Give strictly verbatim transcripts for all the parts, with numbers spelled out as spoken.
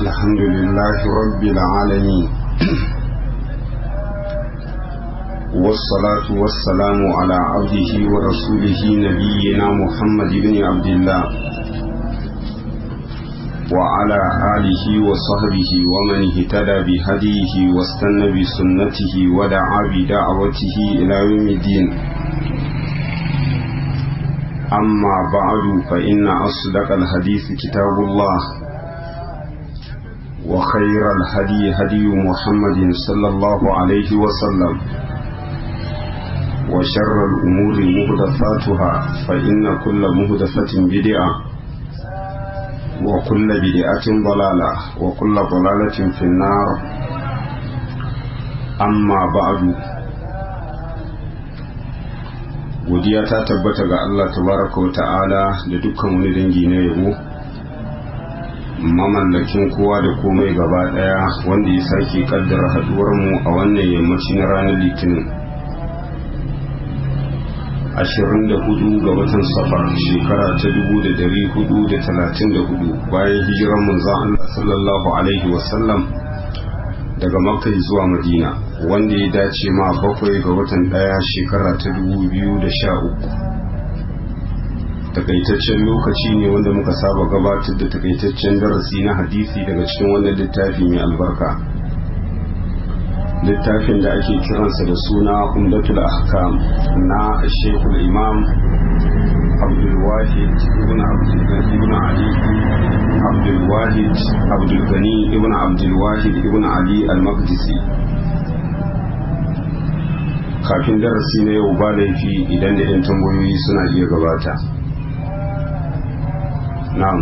الحمد لله رب العالمين والصلاة والسلام على عبده ورسوله نبينا محمد بن عبد الله وعلى آله وصحبه ومن اهتدى بهديه واستنى بسنته ودعا بدعوته إلى يوم الدين. أما بعد فإن أصدق الحديث كتاب الله وخير الهدي هدي محمد صلى الله عليه وسلم وشر الأمور محدثاتها فإن كل محدثة بدعة وكل بدعة ضلالة وكل ضلالة في النار. أما بعد godiya ta tabbata ga Allah tabaraka wa ta'ala da dukkan wani dangi na yabo, mamallakin kowa da komai gaba daya, wanda ya sake kaddara haduwar mu a wannan yammaci na ranar litinin ashirin da hudu ga watan safar shekara ta dubu da dari hudu da talatin da hudu bayan hijiran manzon Allah sallallahu alaihi wasallam daga makka zuwa madina, wanda ya dace ma bakwai ga watan daya shekara ta dubu biyu da sha uku. Takaitaccen lokaci ne wanda muka saba gabatar da takaitaccen darasi na hadisi daga cikin wannan littafi mai albarka, littafin da ake kiransa da suna umdatul ahkam na shekul imam abdulwahid ibn ibn ali abdulwahid abdulgani ibn abdulwahid ibn ali al-maqdisi. Kafin darasi na yau ba laifi idan da 'yan tambayoyi suna iya gabata. na'am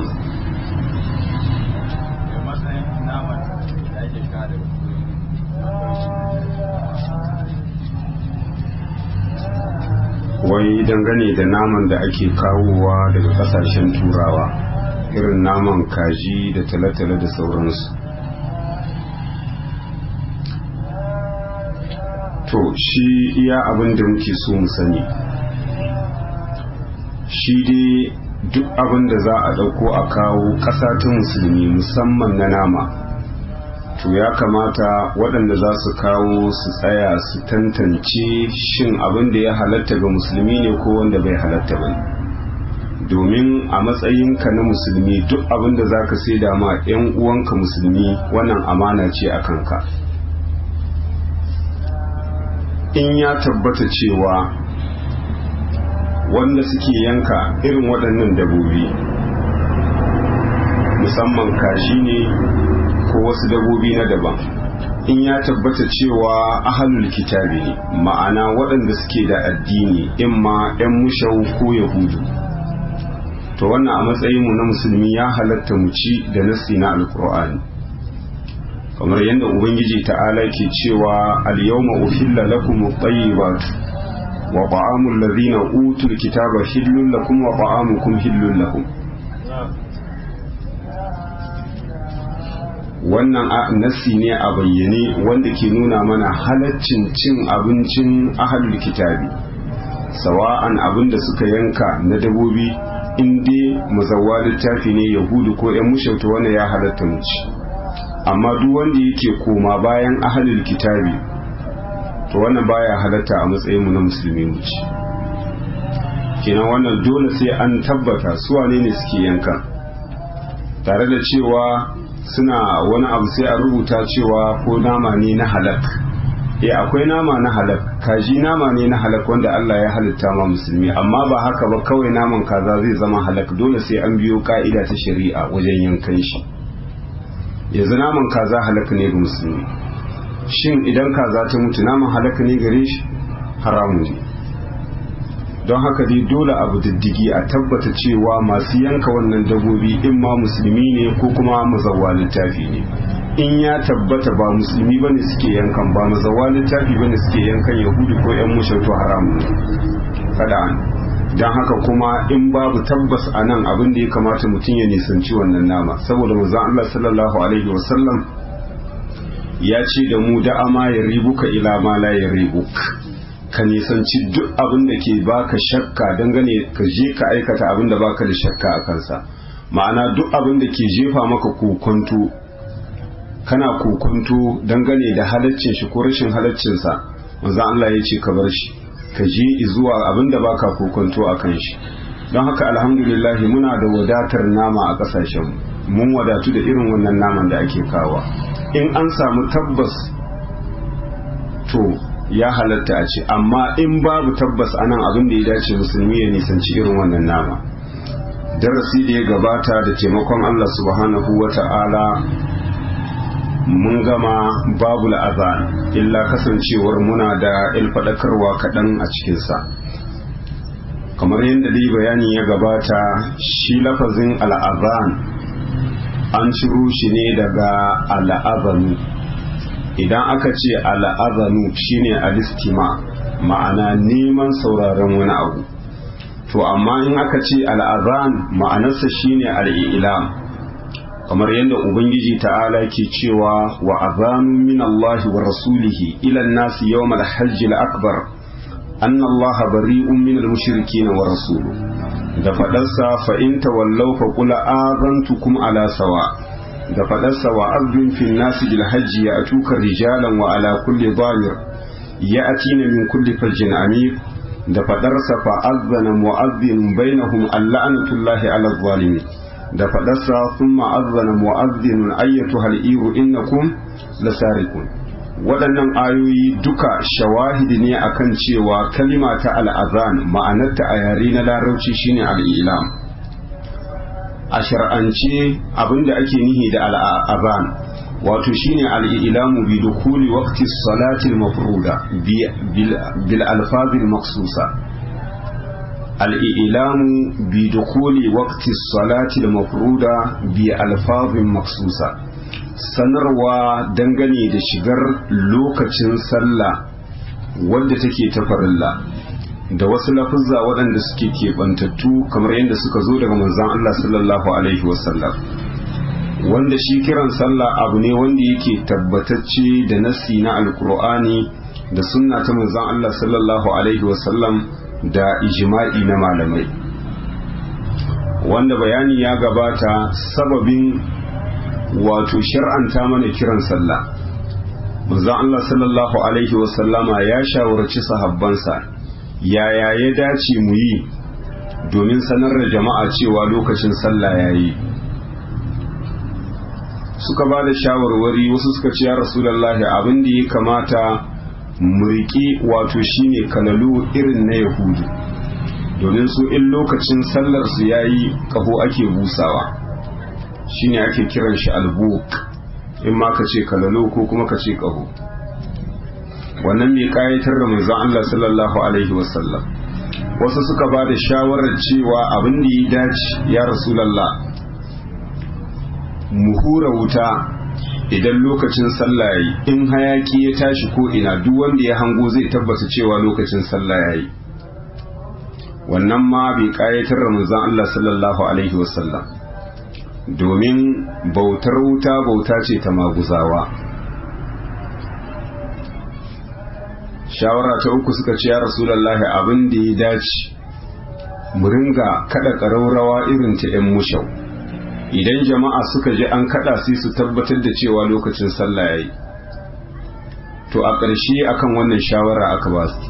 wai dangane da naman da ake kawowa daga kasashen turawa, irin naman kaji da talatala da sauransu, to shi iya abin da muke so mu sani, shi dai duk abin da za a ɗauko a kawo ƙasa ta musulmi musamman na nama, to ya kamata waɗanda za su kawo su tsaya su tantance shin abin da ya halatta ga musulmi ne ko wanda bai halatta ba, domin a matsayinka na musulmi duk abin da za ka saida ma 'yan uwanka musulmi wannan amana ce a kanka. In ya tabbata cewa wanda suke yanka irin waɗannan dabobi musamman kashi ne ko wasu dabobi na daban, in ya tabbata cewa ahlul kitabi ne, ma'ana waɗanda suke da addini, in ma 'yan mushau ko yahudu, to wannan a matsayinmu na musulmi ya halatta mu ci da nassi na alkur'ani, kamar yadda ubangiji ta'ala ke cewa al-yawma uhilla lakum at-tayyibat wa ta'amul ladhina utul kitaba hillun lakum wa ta'amukum hillun lahum. Wannan nassi ne a bayyane wanda ke nuna mana halaccin cin abincin ahlul kitabi, sawa'an abin da suka yanka na dabobi, in dai muzawwa littafi ne yahudu ko yan mushauta, wanda ya halatta mu ci. Amma duk wanda yake koma bayan ahlul kitabi, to wannan baya halatta a matsayin mu na musulmi mu ci. Kenan wannan dole sai an tabbata su wane ne suke yanka, tare da cewa suna wani abu sai a rubuta cewa ko nama ne na halak. Eh akwai nama na halak, kaji nama ne na halak wanda Allah ya halitta ma musulmi, amma ba haka ba kawai naman kaza zai zama halak, dole sai an biyo ka'ida ta shari'a wajen yankan shi. Yanzu naman kaza halak ne ga musulmi, shin idan kaza ta mutu naman halak ne gare shi? Haramun ne. Don haka dai dole abu diddigi a tabbata cewa masu yanka wannan dabobi in ma musulmi ne ko kuma mazawwa littafi ne. In ya tabbata ba musulmi bane suke yankan, ba mazawwa littafi bane suke yankan, yahudu ko yan mushautu, haramun ne. Kada an don haka kuma in babu tabbas a nan, abin da ya kamata mutum ya nisanci wannan nama, saboda manzon Allah sallallahu alaihi wasallam ya ce da mu da ama ya ribuka ila ma la ya ribuk, ka nisanci duk abin da ke baka shakka dangane, ka je ka aikata abin da baka da shakka a kansa, ma'ana duk abin da ke jefa maka kokonto kana kokonto dangane da halaccin shi ko rashin halaccinsa, manzon Allah ya ce ka bar shi ka je zuwa abinda baka kokonto akan shi. don haka alhamdulillah muna da wadatar nama a kasashen mun wadatu da irin wannan naman da ake kawa. In an samu tabbas to ya halatta a ce, amma in babu tabbas anan abin da ya dace musulmi ya nisanci irin wannan nama. Darasi da ya gabata da taimakon Allah subhanahu wa ta'ala mun gama babu azan, illa kasancewar muna da ilfaɗakarwa kaɗan a cikinsa. Kamar yadda dai bayani ya gabata, shi lafazin al'azan an ciro shi ne daga al'azanu. Idan aka ce al'azanu shine alistima, ma'ana neman sauraron wani abu. To amma in aka ce al'azan ma'anarsa shine al'ilam, kamar yadda Ubangiji ta'ala ke cewa wa azanu min Allah wa rasulihi ila nasi yawmal hajjil akbar anna Allah bari'un min al-mushrikeen wa rasuluhu. Da fadarsa fa in tawallaw fa qul azantukum ala sawa. Da fadarsa wa azbin fil nasi bil hajji ya'tuka rijalan wa ala kulli dhamir ya'tina min kulli fajjin amik. Da fadarsa fa azana mu'adhdhin bainahum al-la'natullahi ala adh-dhalimin. Da fadarsa thumma azana mu'adhdhin ayyatuha al-iru innakum lasarikun. Waɗannan ayoyi duka shawahidi ne akan cewa kalima ta al'azan ma'anarta a yare na larabci shine al'ilam. A shar'ance abinda ake nihi da al'azan wato shine al'ilamu bi dukuli waqti salati al-mafruda bil alfazil maksusa. Al'ilamu bi dukuli waqti salati al-mafruda bi alfazil maksusa. Sanarwa dangane da shigar lokacin sallah wadda take ta farilla da wasu lafuzza waɗanda suke keɓantattu kamar yadda suka zo daga manzon Allah sallallahu alaihi wasallam, wanda shi kiran sallah abu ne wanda yake tabbatacce da nassi na alkur'ani da sunna ta manzon Allah sallallahu alaihi wasallam da ijma'i na malamai, wanda bayani ya gabata sababin wato shar'anta mana kiran sallah. Manzon Allah sallallahu alaihi wasallama ya shawarci sahabbansa yaya ya dace mu yi domin sanar da jama'a cewa lokacin sallah yayi. Suka ba da shawarwari, wasu suka ce ya rasulullahi abin da ya kamata mu riƙi wato shine kalalu irin na yahudu, domin su in lokacin sallar su yayi kaho ake busawa, shine ake kiran shi albuk, in ma ka ce kalalo ko kuma ka ce kaho. Wannan bai kayatar da manzon Allah sallallahu alaihi wasallam. Wasu suka ba da shawarar cewa abin da ya dace ya rasulullah mu hura wuta idan lokacin sallah yayi, in hayaki ya tashi ko ina duk wanda ya hango zai tabbata cewa lokacin sallah yayi. Wannan ma bai kayatar da manzon Allah sallallahu alaihi wasallam, domin bautar wuta bauta ce ta maguzawa. Shawara ta uku suka ce ya rasulullahi abin da ya dace mu ringa kada ƙaraurawa irin ta 'yan mushau, idan jama'a suka je an kada sai su tabbatar da cewa lokacin sallah yayi. To a ƙarshe akan wannan shawara aka ba su.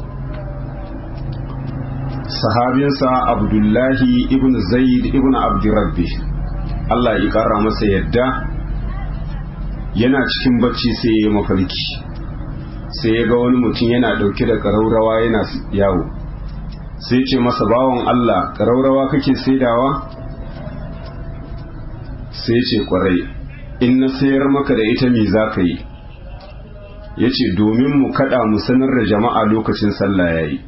Sahabinsa Abdullahi ibn Zaid ibn Abdurrabbi, Allah ya ƙara masa yadda, yana cikin bacci sai ya mafarki, sai ya ga wani mutum yana ɗauke da ƙaraurawa yana yawo, sai ce masa bawan Allah ƙaraurawa kake saidawa? Sai ce ƙwarai, in na sayar maka da ita me za ka yi? Ya ce domin mu kaɗa mu sanar da jama'a lokacin sallah ya yi.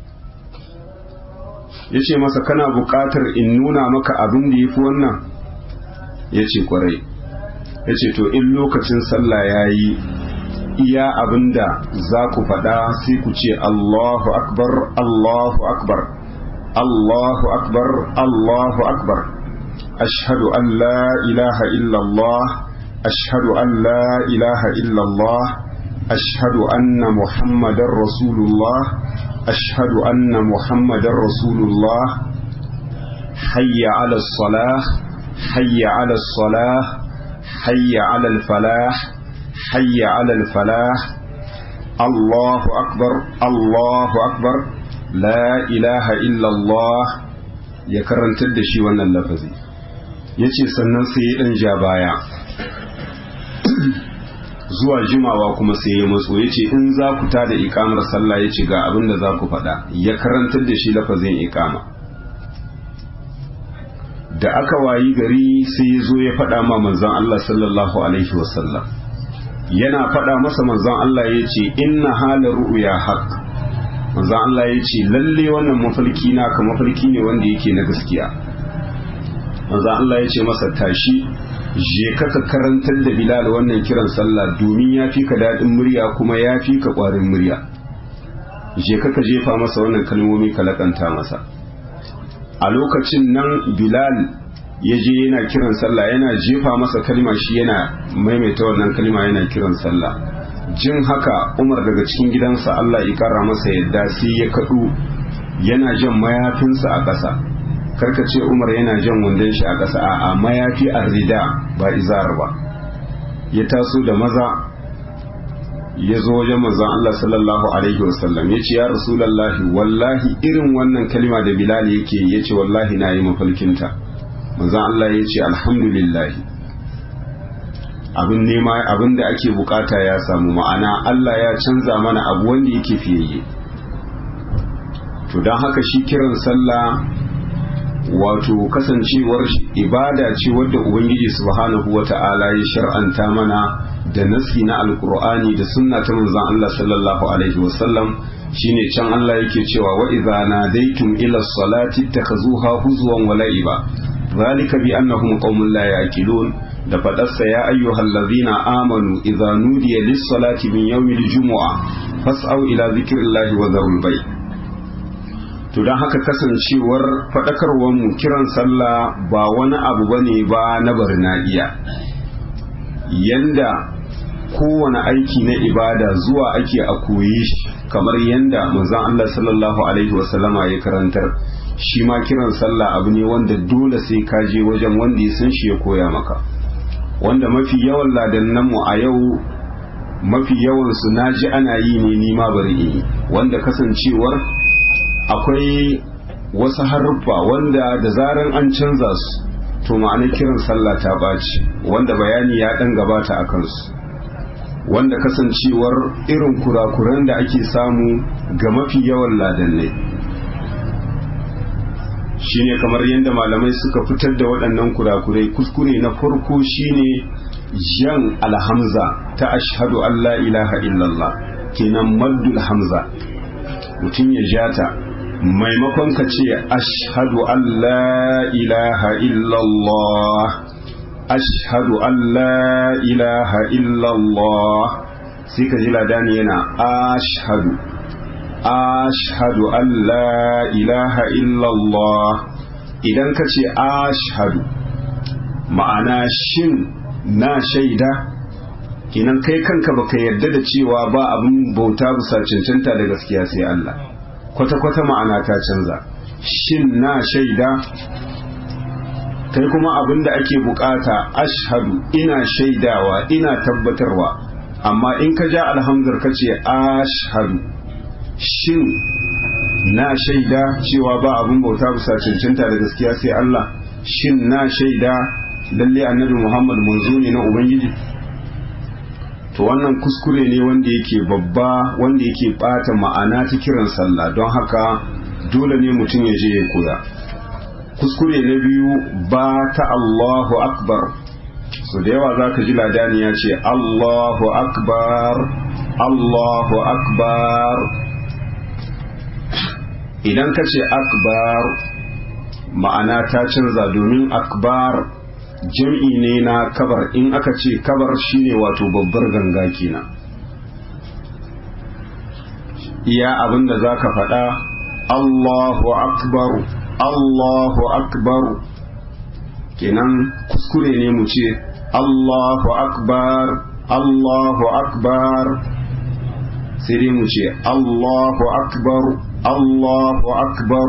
Ya ce masa kana buƙatar in nuna maka abin da ya fi wannan? Ya ce ƙwarai. Ya ce to in lokacin sallah ya yi, iya abinda za ku faɗa sai ku ce Allahu akbar, Allahu akbar, Allahu akbar, Allahu akbar, ashhadu an la ilaha illallah, ashhadu an la ilaha illallah, ashhadu anna muhammadar rasulullah, ashhadu anna muhammadar rasulullah, hayya ala salah, hayya ala salah, hayya ala falah, hayya alal falah, Allahu akbar Allahu akbar la ilaha illallah, ya karantar da shi wannan lafazi. yace sannan sai ya dan ja baya zuwa jimawa kuma sai ya matso yace in za ku tada ikamar sallah yace ga abin da za ku faɗa, ya karantar da shi lafazin ikama. da aka wayi gari sai ya zo ya faɗa ma manzon Allah sallallahu alaihi wasallam, yana faɗa masa manzon Allah ya ce inna hala ru'ya haq. manzon Allah ya ce lalle wannan mafarki na ka mafarki ne wanda yake na gaskiya. manzon Allah ya ce masa tashi je ka ka karantar da Bilal wannan kiran sallah domin ya fi ka daɗin murya kuma ya fi ka ƙwarin murya. je ka ka jefa masa wannan kalmomi ka lakanta masa. a lokacin nan Bilal ya je yana kiran sallah, yana jefa masa kalma shi yana maimaita wannan kalma yana kiran sallah. jin haka Umar daga cikin gidansa Allah ya kara masa yadda sai ya kadu yana jan mayafinsa a ƙasa. karka ce Umar yana jan wandon shi a ƙasa, a'a mayafi arrida ba izar ba. ya taso da maza ya zo wajen manzon Allah sallallahu alaihi wasallam ya ce ya rasulullahi wallahi irin wannan kalma da Bilal yake ya ce wallahi na yi mafalkinta. manzon Allah ya ce alhamdulillah, abin nema abin da ake bukata ya samu, ma'ana Allah ya canza mana abu wanda yake fiyayye. to don haka shi kiran sallah wato kasancewar ibada ce wadda ubangiji subhanahu wata'ala ya shar'anta mana da nasi na alkur'ani da sunna ta manzon Allah sallallahu alaihi wasallam. shine can Allah yake cewa wa idza nadaitum ila salati takhuzuha huzwan wa la'iba ذلك بأنهم قوم لا يعقلون. da fadarsa ya ayyuhal ladzina amanu idza nudiya lis-salati min yawmil jumu'a fas'au ila dhikrillahi wa dharul bay'. to dan haka kasancewar fadakarwar mu kiran sallah ba wani abu bane ba na barnadiya, yanda kowane aiki na ibada zuwa ake a koyi shi kamar yanda manzon Allah sallallahu alaihi wasallama ya karantar. shi ma kiran sallah abu ne wanda dole sai ka je wajen wanda ya san shi ya koya maka, wanda mafi yawan ladannan mu a yau mafi yawan su naji ana yi ne ni ma bari yi, wanda kasancewar akwai wasu haruffa wanda da zaran an canza su to ma'ana kiran sallah ta baci, wanda bayani ya dan gabata a kansu, wanda kasancewar irin kurakuran da ake samu ga mafi yawan ladannai shine kamar yadda malamai suka fitar da waɗannan kurakurai. kuskure na farko shine jan alhamza ta ashhadu an la ilaha illallah, kenan maddul hamza mutum ya jata maimakon ka ce ashhadu an la ilaha illallah ashhadu an la ilaha illallah, sai ka ji ladani yana ashhadu ashhadu an la ilaha illallah. idan ka ce ashhadu ma'ana shin na shaida, kinan kai kanka baka yarda da cewa ba abin bauta bisa cancanta da gaskiya sai Allah, kwata-kwata ma'ana ta canza. shin na shaida, kai kuma abin da ake bukata ashhadu ina shaidawa ina tabbatarwa, amma in ka ja alhamdar ka ce ashhadu shin na shaida cewa ba abin bauta bisa cancanta da gaskiya sai Allah, shin na shaida lalle annabi Muhammad manzo ne na ubangiji. to wannan kuskure ne wanda yake babba wanda yake bata ma'ana ta kiran sallah, don haka dole ne mutum ya je ya koya. kuskure na biyu ba ta Allahu akbar, so da yawa zaka ji ladani ya ce Allahu akbar Allahu akbar. idan ka ce akbar ma'ana ta canza, domin akbar jam'i ne na kabar. in aka ce kabar shine wato babbar ganga kenan. iya abinda za ka faɗa Allahu akbar Allahu akbar, kenan kuskure ne mu ce Allahu akbar Allahu akbar, sai dai mu ce Allahu akbar Allahu akbar.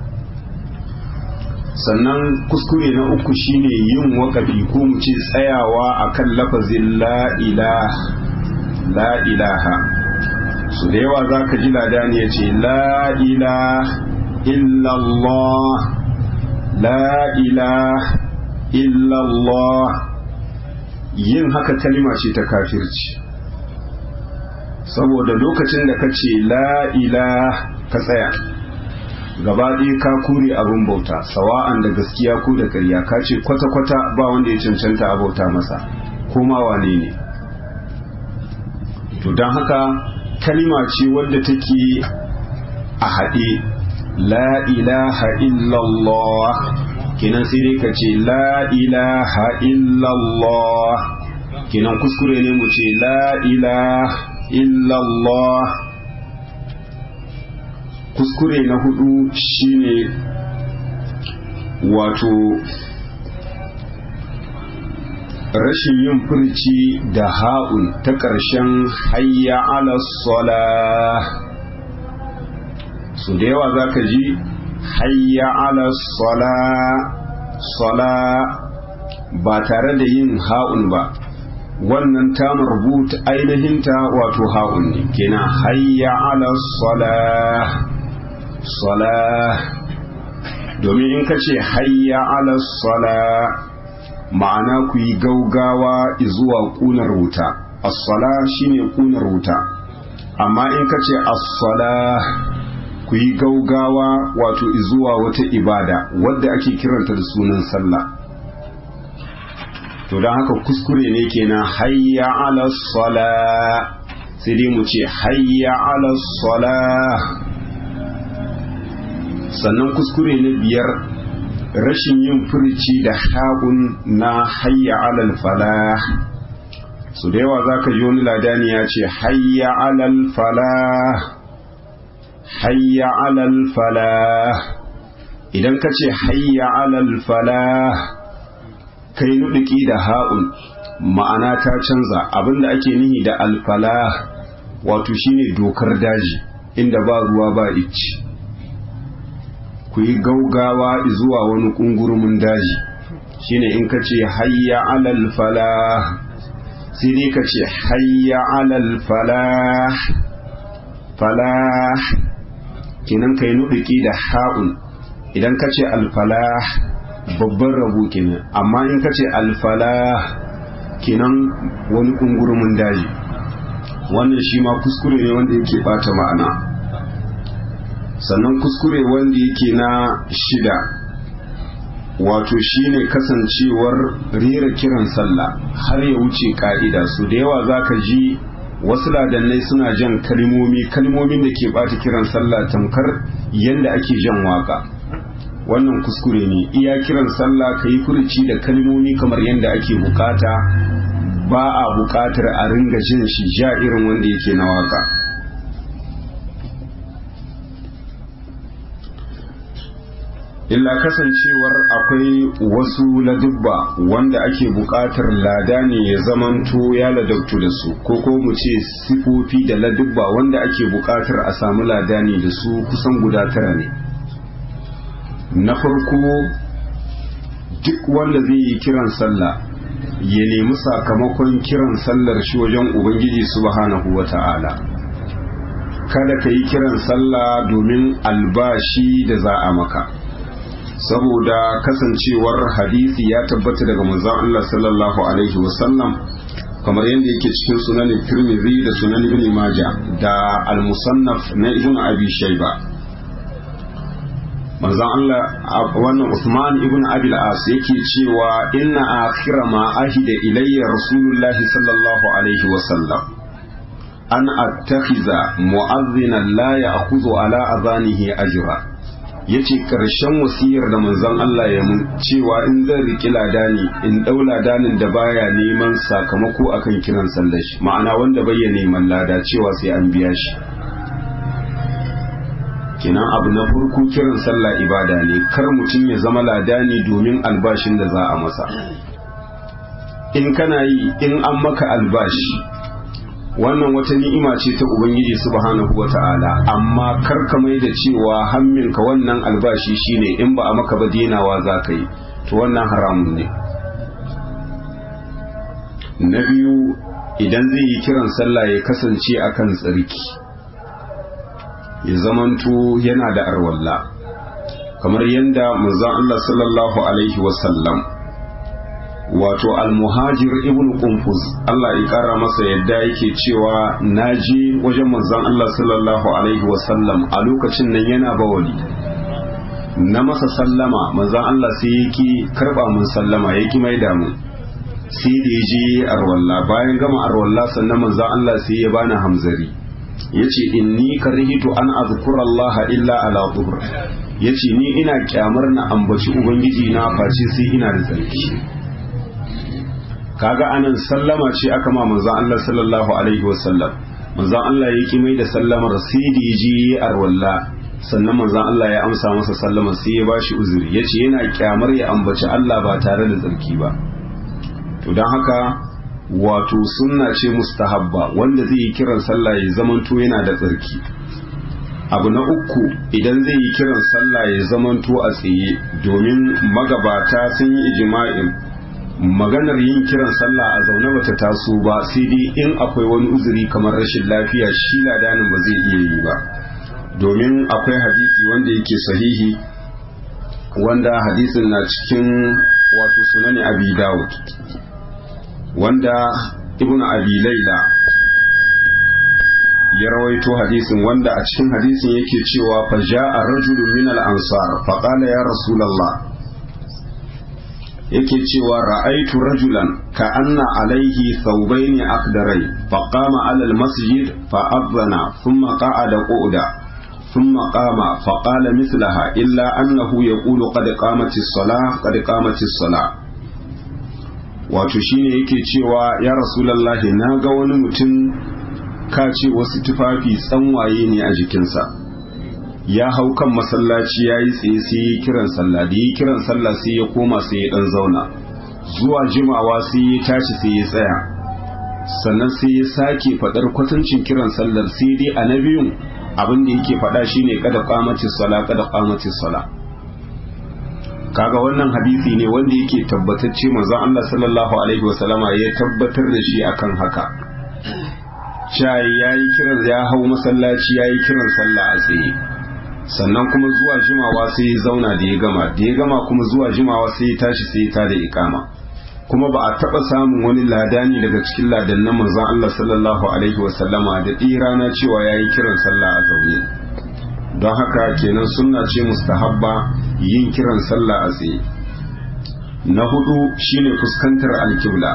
sannan kuskure na uku shine yin wakafi ko mu ce tsayawa akan lafazin la ilaha la ilaha. su da yawa za ka ji ladani ya ce la ilaha illallah la ilaha illallah. yin haka kalima ce ta kafirci, saboda lokacin da ka ce la ilaha ka tsaya gaba ɗaya ka kure abin bauta, sawa'an da gaskiya ko da ƙarya, ka ce kwata-kwata ba wanda ya cancanta a bauta masa ko ma wane ne. to don haka kalima ce wadda take a haɗe, la ilaha illallah kenan sai dai ka ce la ilaha illallah, kenan kuskure ne mu ce la ilaha illallah. kuskure na hudu shine wato rashin yin furci da ha'un ta ƙarshen hayya ala salah. su da yawa za ka ji hayya ala salah salah ba tare da yin ha'un ba, wannan ta marbuta ainihinta wato ha'un ne, kenan hayya ala salah salah. domin in ka ce hayya ala salah ma'ana ku yi gaugawa zuwa kunar wuta, as-sala shine kunar wuta. amma in ka ce as-sala ku yi gaugawa wato zuwa wata ibada wadda ake kiranta da sunan sallah. to don haka kuskure ne kenan hayya ala sala, sai dai mu ce hayya ala sala. sannan kuskure na biyar rashin yin furici da haƙun na hayya alal falah. su da yawa za ka ji wani ladani ya ce hayya alal falah hayya alal falah. idan ka ce hayya alal falah kai nuɗuki da ha'un ma'ana ta canza. abinda ake nihi da alfalah wato shine dokar daji inda ba ruwa ba icci, ku yi gaugawa zuwa wani kungurumin daji, shine in ka ce hayya alal falah sai dai ka ce hayya alal falah falah, kinan kai nuɗuki da ha'un. idan ka ce alfalah babban rabu kenan, amma in ka ce alfalah kenan wani kungurumin daji. wannan shi ma kuskure ne wanda yake bata ma'ana. sannan kuskure wanda yake na shida wato shine kasancewar rera kiran sallah har ya wuce ka'ida. su da yawa zaka ji wasu ladannai suna jan kalmomi kalmomin da ke bata kiran sallah tamkar yanda ake jan waka. wannan kuskure ne. iya kiran sallah ka yi furuci da kalmomi kamar yadda ake bukata, ba a bukatar a ringa jin shi ja irin wanda yake na waka. illa kasancewar akwai wasu ladubba wanda ake bukatar lada ne ya zamanto ya ladabtu da su, ko ko mu ce sifofi da ladubba wanda ake bukatar a samu lada ne da su kusan guda tara ne. na farko duk wanda zai yi kiran sallah ya nemi sakamakon kiran sallar shi wajen ubangiji subhanahu wata'ala. kada ka yi kiran sallah domin albashi da za a maka, saboda kasancewar hadisi ya tabbata daga manzon Allah sallallahu alaihi wasallam kamar yadda yake cikin sunan Tirmidhi da sunan Ibn Majah da al-Musannaf na Ibn Abi Shayba. manzon Allah wannan Usman ibn Abi al-As yake cewa inna akhira ma ahida ilayya Rasulullah sallallahu alaihi wasallam an attakhiza mu'adhdhinan la ya'khudhu ala adhanihi ajra. yace karshen wasiyar da manzon Allah ya mun cewa in zan riki ladani in dau ladanin da baya neman sakamako akan kiran sallar shi, ma'ana wanda bai neman lada cewa sai an biya shi. kenan abu na farko kiran sallah ibada ne, kar mutum ya zama ladani domin albashin da za a masa. in kana yi in an maka albashi wannan wata ni'ima ce ta ubangiji subhanahu wata'ala, amma kar ka mai da cewa hamminka wannan albashi shine in ba a maka ba dinawa za ka yi, to wannan haramun ne. na biyu idan zai yi kiran sallah ya kasance akan tsarki, ya zamanto yana da arwalla, kamar yadda manzon Allah sallallahu alaihi wasallam wato al-muhajir ibn qunfuz Allah ya kara masa yadda yake cewa naji wajen manzon Allah sallallahu alaihi wasallam a lokacin nan yana bawali, na masa sallama manzon Allah sai yake karba mun sallama yake maida mu, sai da yaje arwalla, bayan gama arwalla sannan manzon Allah sai ya bani hamzari yace inni karihitu an azkura Allah illa ala dhuhr, yace ni ina kyamar na ambaci ubangiji na face sai ina da tsarki. Kaga anan sallama ce aka ma manzon Allah sallallahu alaihi wasallam, manzon Allah ya ki mai da sallamar sai da yaje arwalla, sannan manzon Allah ya amsa masa sallama sai ya bashi uzuri, yace yana kyamar ya ambaci Allah ba tare da tsarki ba. To dan haka wato sunna ce mustahabba wanda zai yi kiran sallah ya zamanto yana da tsarki. Abu na uku, idan zai yi kiran sallah ya zamanto a tsaye, domin magabata sun yi ijma'in maganar yin kiran sallah a zaune bata taso ba, sai dai in akwai wani uzuri kamar rashin lafiya shi ladanin ba zai iya yi ba, domin akwai hadisi wanda yake sahihi wanda hadisin na cikin wato sunani abi dawud wanda ibn abi laila ya rawaito hadisin, wanda a cikin hadisin yake cewa fa ja'a rajulun min al-ansar fa qala ya rasulullah, yake cewa ra'aitu rajulan ka anna alaihi thawbayn aqdarai fa qama ala al-masjid fa adhana thumma qa'ada qu'uda thumma qama fa qala mithlaha illa annahu yaqulu qad qamati as-salah qad qamati as-salah. Wato shine yake cewa ya rasulullahi, na ga wani mutum ka ce wasu tufafi tsanwaye ne a jikinsa, ya hau kan masallaci ya yi tsaye sai ya kiran sallah, da ya kiran sallah sai ya koma sai ya dan zauna, zuwa jimawa sai ya tashi sai ya tsaya, sannan sai ya sake fadar kwatancin kiran sallar, sai dai a na biyun abin da yake fada shine kada qamati sala kada qamati sala. Kaga wannan hadisi ne wanda yake tabbatacce manzon Allah sallallahu alaihi wasallama ya tabbatar da shi akan haka, cewa yayi kiran ya hau masallaci yayi kiran sallah a tsaye, sannan kuma zuwa jimawa sai ya zauna da ya gama da ya gama kuma zuwa jimawa sai ya tashi sai ya tada ikama, kuma ba a taba samun wani ladani daga cikin ladannan manzon Allah sallallahu alaihi wasallama da rana cewa yayi kiran sallah a zaune. Don haka kenan sunna ce mustahabba yin kiran sallah a tsaye. Na hudu shine fuskantar alkibla,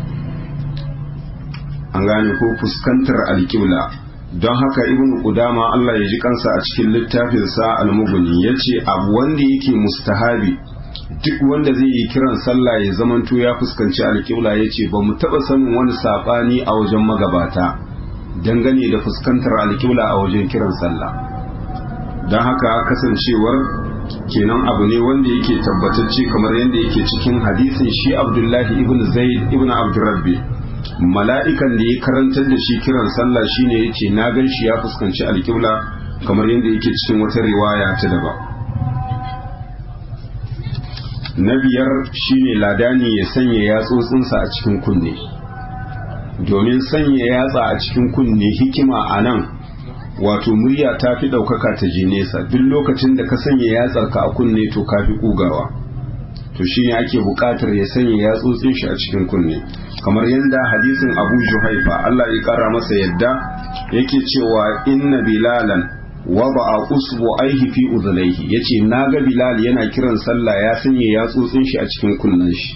an gane ko fuskantar alkibla. Don haka ibn Qudama Allah ya ji kansa a cikin littafinsa al-Mughni yace abu wanda yake mustahabi duk wanda zai yi kiran sallah ya zamanto ya fuskanci alkibla, yace ba mu taba sanin wani sabani a wajen magabata dangane da fuskantar alkibla a wajen kiran sallah. Don haka kasancewar kenan abu ne wanda yake tabbatacce kamar yadda yake cikin hadisin shi Abdullahi ibn Zaid ibn Abdurrabbi, mala'ikan da ya karantar da shi kiran sallah shine yace na gan shi ya fuskanci alƙibla kamar yadda yake cikin wata riwaya ta daban. Na biyar shine ladani ya sanya yatsotsinsa a cikin kunne, domin sanya yatsa a cikin kunne hikima a nan wato murya ta fi ɗaukaka ta je nesa, duk lokacin da ka sanya yatsarka a kunne to ka fi ƙugawa, to shi ne ake buƙatar ya sanya yatsotsin shi a cikin kunne, kamar yadda hadisin Abu Juhaifa Allah ya ƙara masa yadda yake cewa inna bilalan wada'a usbu'aihi fi udhunayhi, yace naga Bilal yana kiran sallah ya sanya yatsotsin shi a cikin kunnen shi.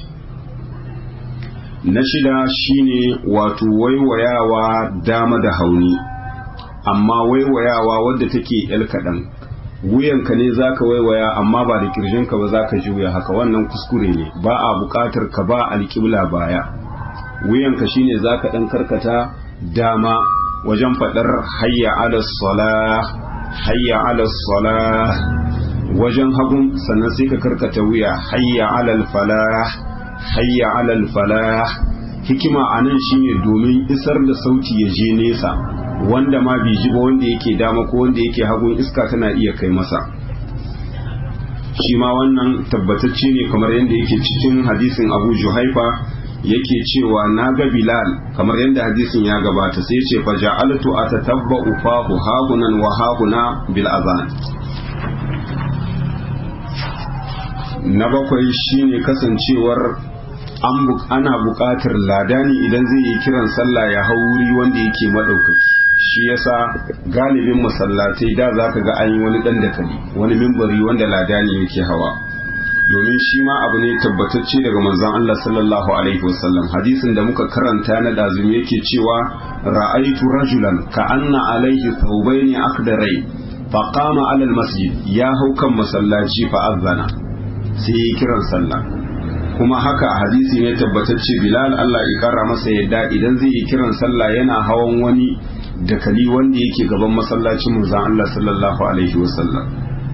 Na shida shine wato waiwayawa dama da hauni, amma waiwayawa wadda take yal kaɗan, wuyanka ne zaka waiwaya amma ba da kirjinka ba zaka juya haka, wannan kuskure ne, ba a buƙatar ka ba alƙibla baya, wuyanka shine zaka ɗan karkata dama wajen faɗar hayya ala salah hayya ala salah, wajen hagun sannan sai ka karkata wuya hayya ala falah hayya ala falah. Hikima anan shine domin isar da sauti ya je nesa, wanda ma bai ji ba wanda yake dama ko wanda yake hagun iska tana iya kai masa. Shi ma wannan tabbatacce ne kamar yadda yake cikin hadisin Abu Juhaifa yake cewa na ga Bilal kamar yadda hadisin ya gabata sai ce fa ja'altu atatabba'u fahu hagunan wa haguna bil azan. Na bakwai shine kasancewar ana buƙatar ladani idan zai yi kiran sallah ya hau wuri wanda yake madaukaki, shi yasa galibin masallatai da zaka ga an yi wani dan dakali wani mimbari wanda ladani yake hawa, domin shi ma abu ne tabbatacce daga manzon Allah sallallahu alaihi wasallam. Hadisin da muka karanta na dazum yake cewa ra'aitu rajulan ka anna alaihi thawbaini akdarai fa qama ala almasjid, ya hau kan masallaci fa azana sai yi kiran sallah. Kuma haka hadisi ne tabbatacce Bilal Allah ya kara masa yadda idan zai yi kiran sallah yana hawan wani dakali wanda yake gaban masallacin manzon Allah sallallahu alaihi wasallam.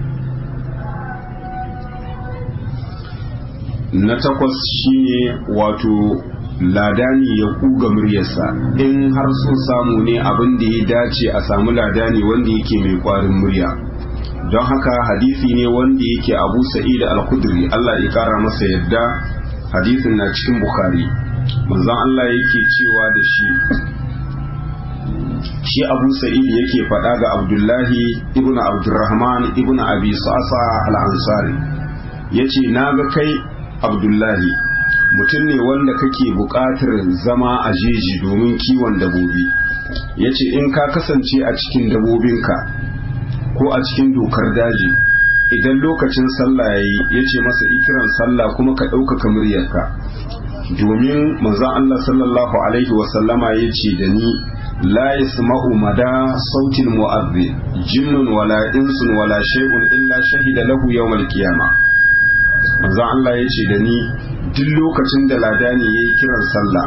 Na takwas shine wato ladani ya kuga muryarsa, in har so samu ne abin da ya dace a samu ladani wanda yake mai kwarin murya. Don haka hadisi ne wanda yake Abu Sa'id al-Khudri Allah ya kara masa yadda, hadisin na cikin Bukhari. Manzon Allah yake cewa da shi shi Abu Sa'id yake faɗa ga Abdullahi ibn Abdurrahman ibn Abi Sa'sa al-Ansari, yace naga kai Abdullahi mutum ne wanda kake buƙatar zama a jeji domin kiwon dabobi, yace in ka kasance a cikin dabobinka ko a cikin dokar daji, idan lokacin sallah yayi yace masa ikiran sallah kuma ka ɗaukaka muryarka, domin manzon Allah sallallahu alaihi wasallama yace da ni la yasma'u mada sautil mu'adhdhin jinnun wala insun wala shay'un illa shahida lahu yawmal qiyamah. Manzon Allah yace da ni duk lokacin da ladani yayi kiran sallah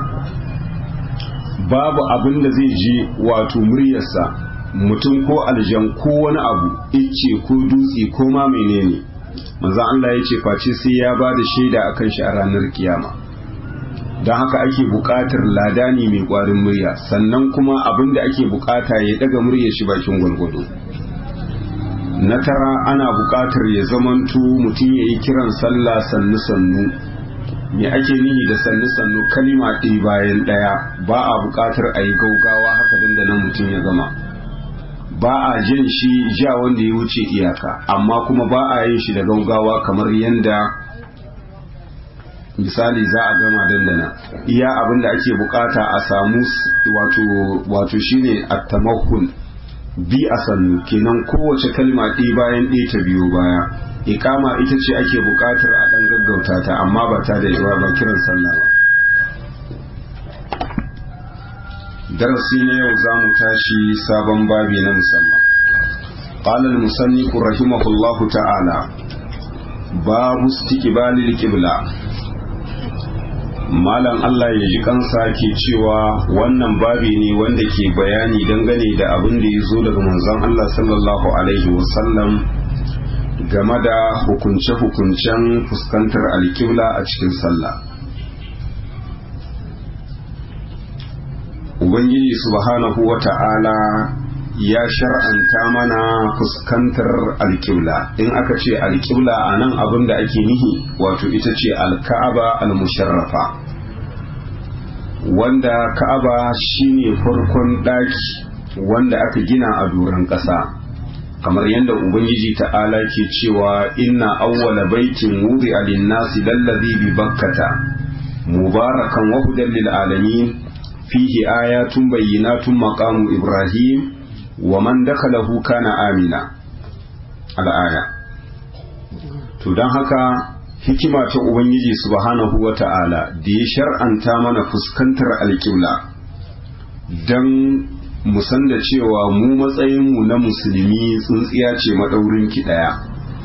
babu abin da zai ji wato muryarsa, mutum ko aljan ko wani abu, ice ko dutse ko ma menene, manzon Allah yace face sai ya ba da shaida akan shi a ranar kiyama. Don haka ake buƙatar ladani mai ƙwarin murya, sannan kuma abin da ake buƙata ya daga muryar shi bakin gwargwado. Na tara ana buƙatar ya zamanto mutum ya yi kiran sallah sannu sannu. Me ake nihi da sannu sannu? Kalima ɗaya bayan ɗaya, ba a buƙatar a yi gaugawa haka dandanan mutum ya gama. Ba a jin shi ja wanda ya wuce iyaka, amma kuma ba a yin shi da gaugawa kamar yanda misali za a gama dandana. Iya abinda ake bukata a samu wato wato shine at-tamakkun bi a sannu, kenan kowace kalma ɗaya bayan ɗaya ta biyo baya. Iqama ita ce ake bukatar a dan gaggauta ta, amma ba ta da yawa ba kiran sallah ba. darasi na yau za mu tashi sabon babi na musamman. قال المصنف رحمه الله تعالى باب استقبال القبلة. Malam Allah ya ji kansa ke cewa wannan babi ne wanda ke bayani dangane da abin da ya zo daga manzon Allah sallallahu alaihi wasallam game da hukunce-hukuncen fuskantar alkibla a cikin sallah. Ubangiji subhanahu wa ta'ala ya shar'anta mana fuskantar alkibla. In aka ce alkibla a nan abin da ake nihi wato ita ce alka'aba al-musharrafa, wanda ka'aba shine farkon daki wanda aka gina a doron ƙasa, kamar yadda ubangiji ta'ala ke cewa inna awwala baitin wudi'a lin-nasi lallazi bi bakkata mubarakan wa hudan lil alamin fihi ayatun bayyinatun maqamu ibrahim wa man dakhalahu kana amina al-aya. To dan haka hikima ta ubangiji subhanahu wata'ala da ya shar'anta mana fuskantar alƙibla dan mu san da cewa mu matsayin mu na musulmi tsintsiya ce madaurin ki daya,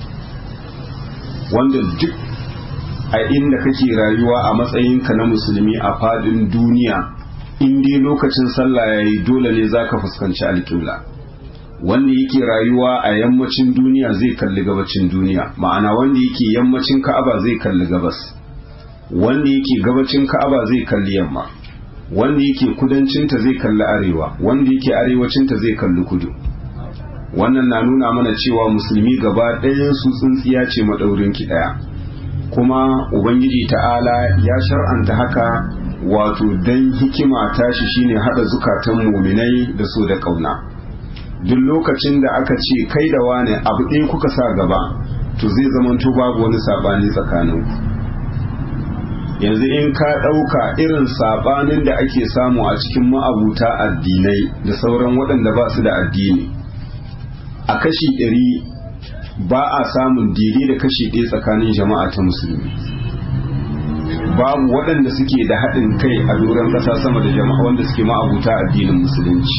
wanda duk a inda kake rayuwa a matsayinka na musulmi a fadin duniya, in dai lokacin sallah yayi dole ne zaka fuskanci alƙibla. Wanda yake rayuwa a yammacin duniya zai kalli gabacin duniya, ma'ana wanda yake yammacin Ka'aba zai kalli gabas, wanda yake gabacin Ka'aba zai kalli yamma, wanda yake kudancinta zai kalli arewa, wanda yake arewacinta zai kalli kudu. Wannan na nuna mana cewa musulmi gaba ɗayan su tsintsiya ce madaurin ki ɗaya. Kuma ubangiji ta'ala ya shar'anta haka wato dan hikima tashi shine hada zukatan muminai da so da kauna. Duk lokacin da aka ce kai da wane abu ɗaya kuka sa gaba to zai zamanto babu wani sabani tsakaninku. Yanzu in ka ɗauka irin sabanin da ake samu a cikin ma'abuta addinai da sauran waɗanda ba su da addini, a kashi ɗari ba a samun daidai da kashi ɗaya tsakanin jama'a ta musulmi. Babu waɗanda suke da haɗin kai a doron ƙasa sama da jama'a wanda suke ma'abuta addinin musulunci.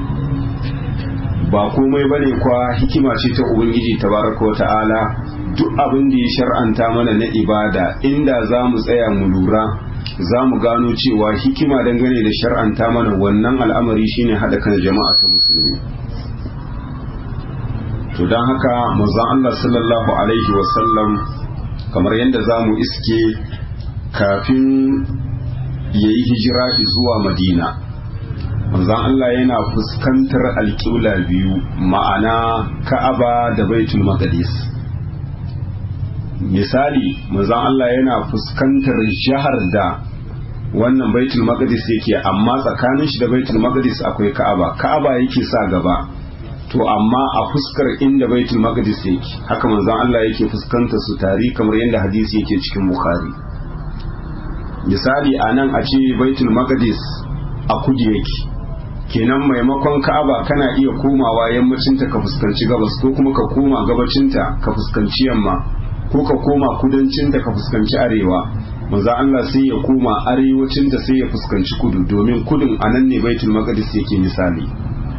Ba komai bane kwa hikima ce ta Ubangiji tabaraka wa ta'ala, duk abin da ya shar'anta mana na ibada inda za mu tsaya mu lura za mu gano cewa hikima dangane da shar'anta mana wannan al'amari shine haɗa kan jama'a ta musulmi. To don haka manzon Allah sallallahu alaihi wasallam kamar yadda za mu iske kafin ya yi hijira zuwa Madina, manzon Allah yana fuskantar alƙibla biyu, ma'ana Ka'aba da Baitul Maqdis. Misali, manzon Allah yana fuskantar jihar da wannan Baitul Maqdis yake, amma tsakanin shi da Baitul Maqdis akwai Ka'aba. Ka'aba yake sa gaba, to amma a fuskar inda Baitul Maqdis yake, haka manzon Allah yake fuskantar su tari kamar yadda hadisi yake cikin Bukhari. Misali, a nan a ce Baitul Maqdis a kudu yake, kenan maimakon Ka'aba kana iya komawa yammacinta ka fuskanci gabas, ko kuma ka koma gabacinta ka fuskanci yamma, ko ka koma kudancinta ka fuskanci arewa. Manzo Allah sai ya koma arewacinta sai ya fuskanci kudu, domin kudun anan ne Baitul Maqdis yake misali.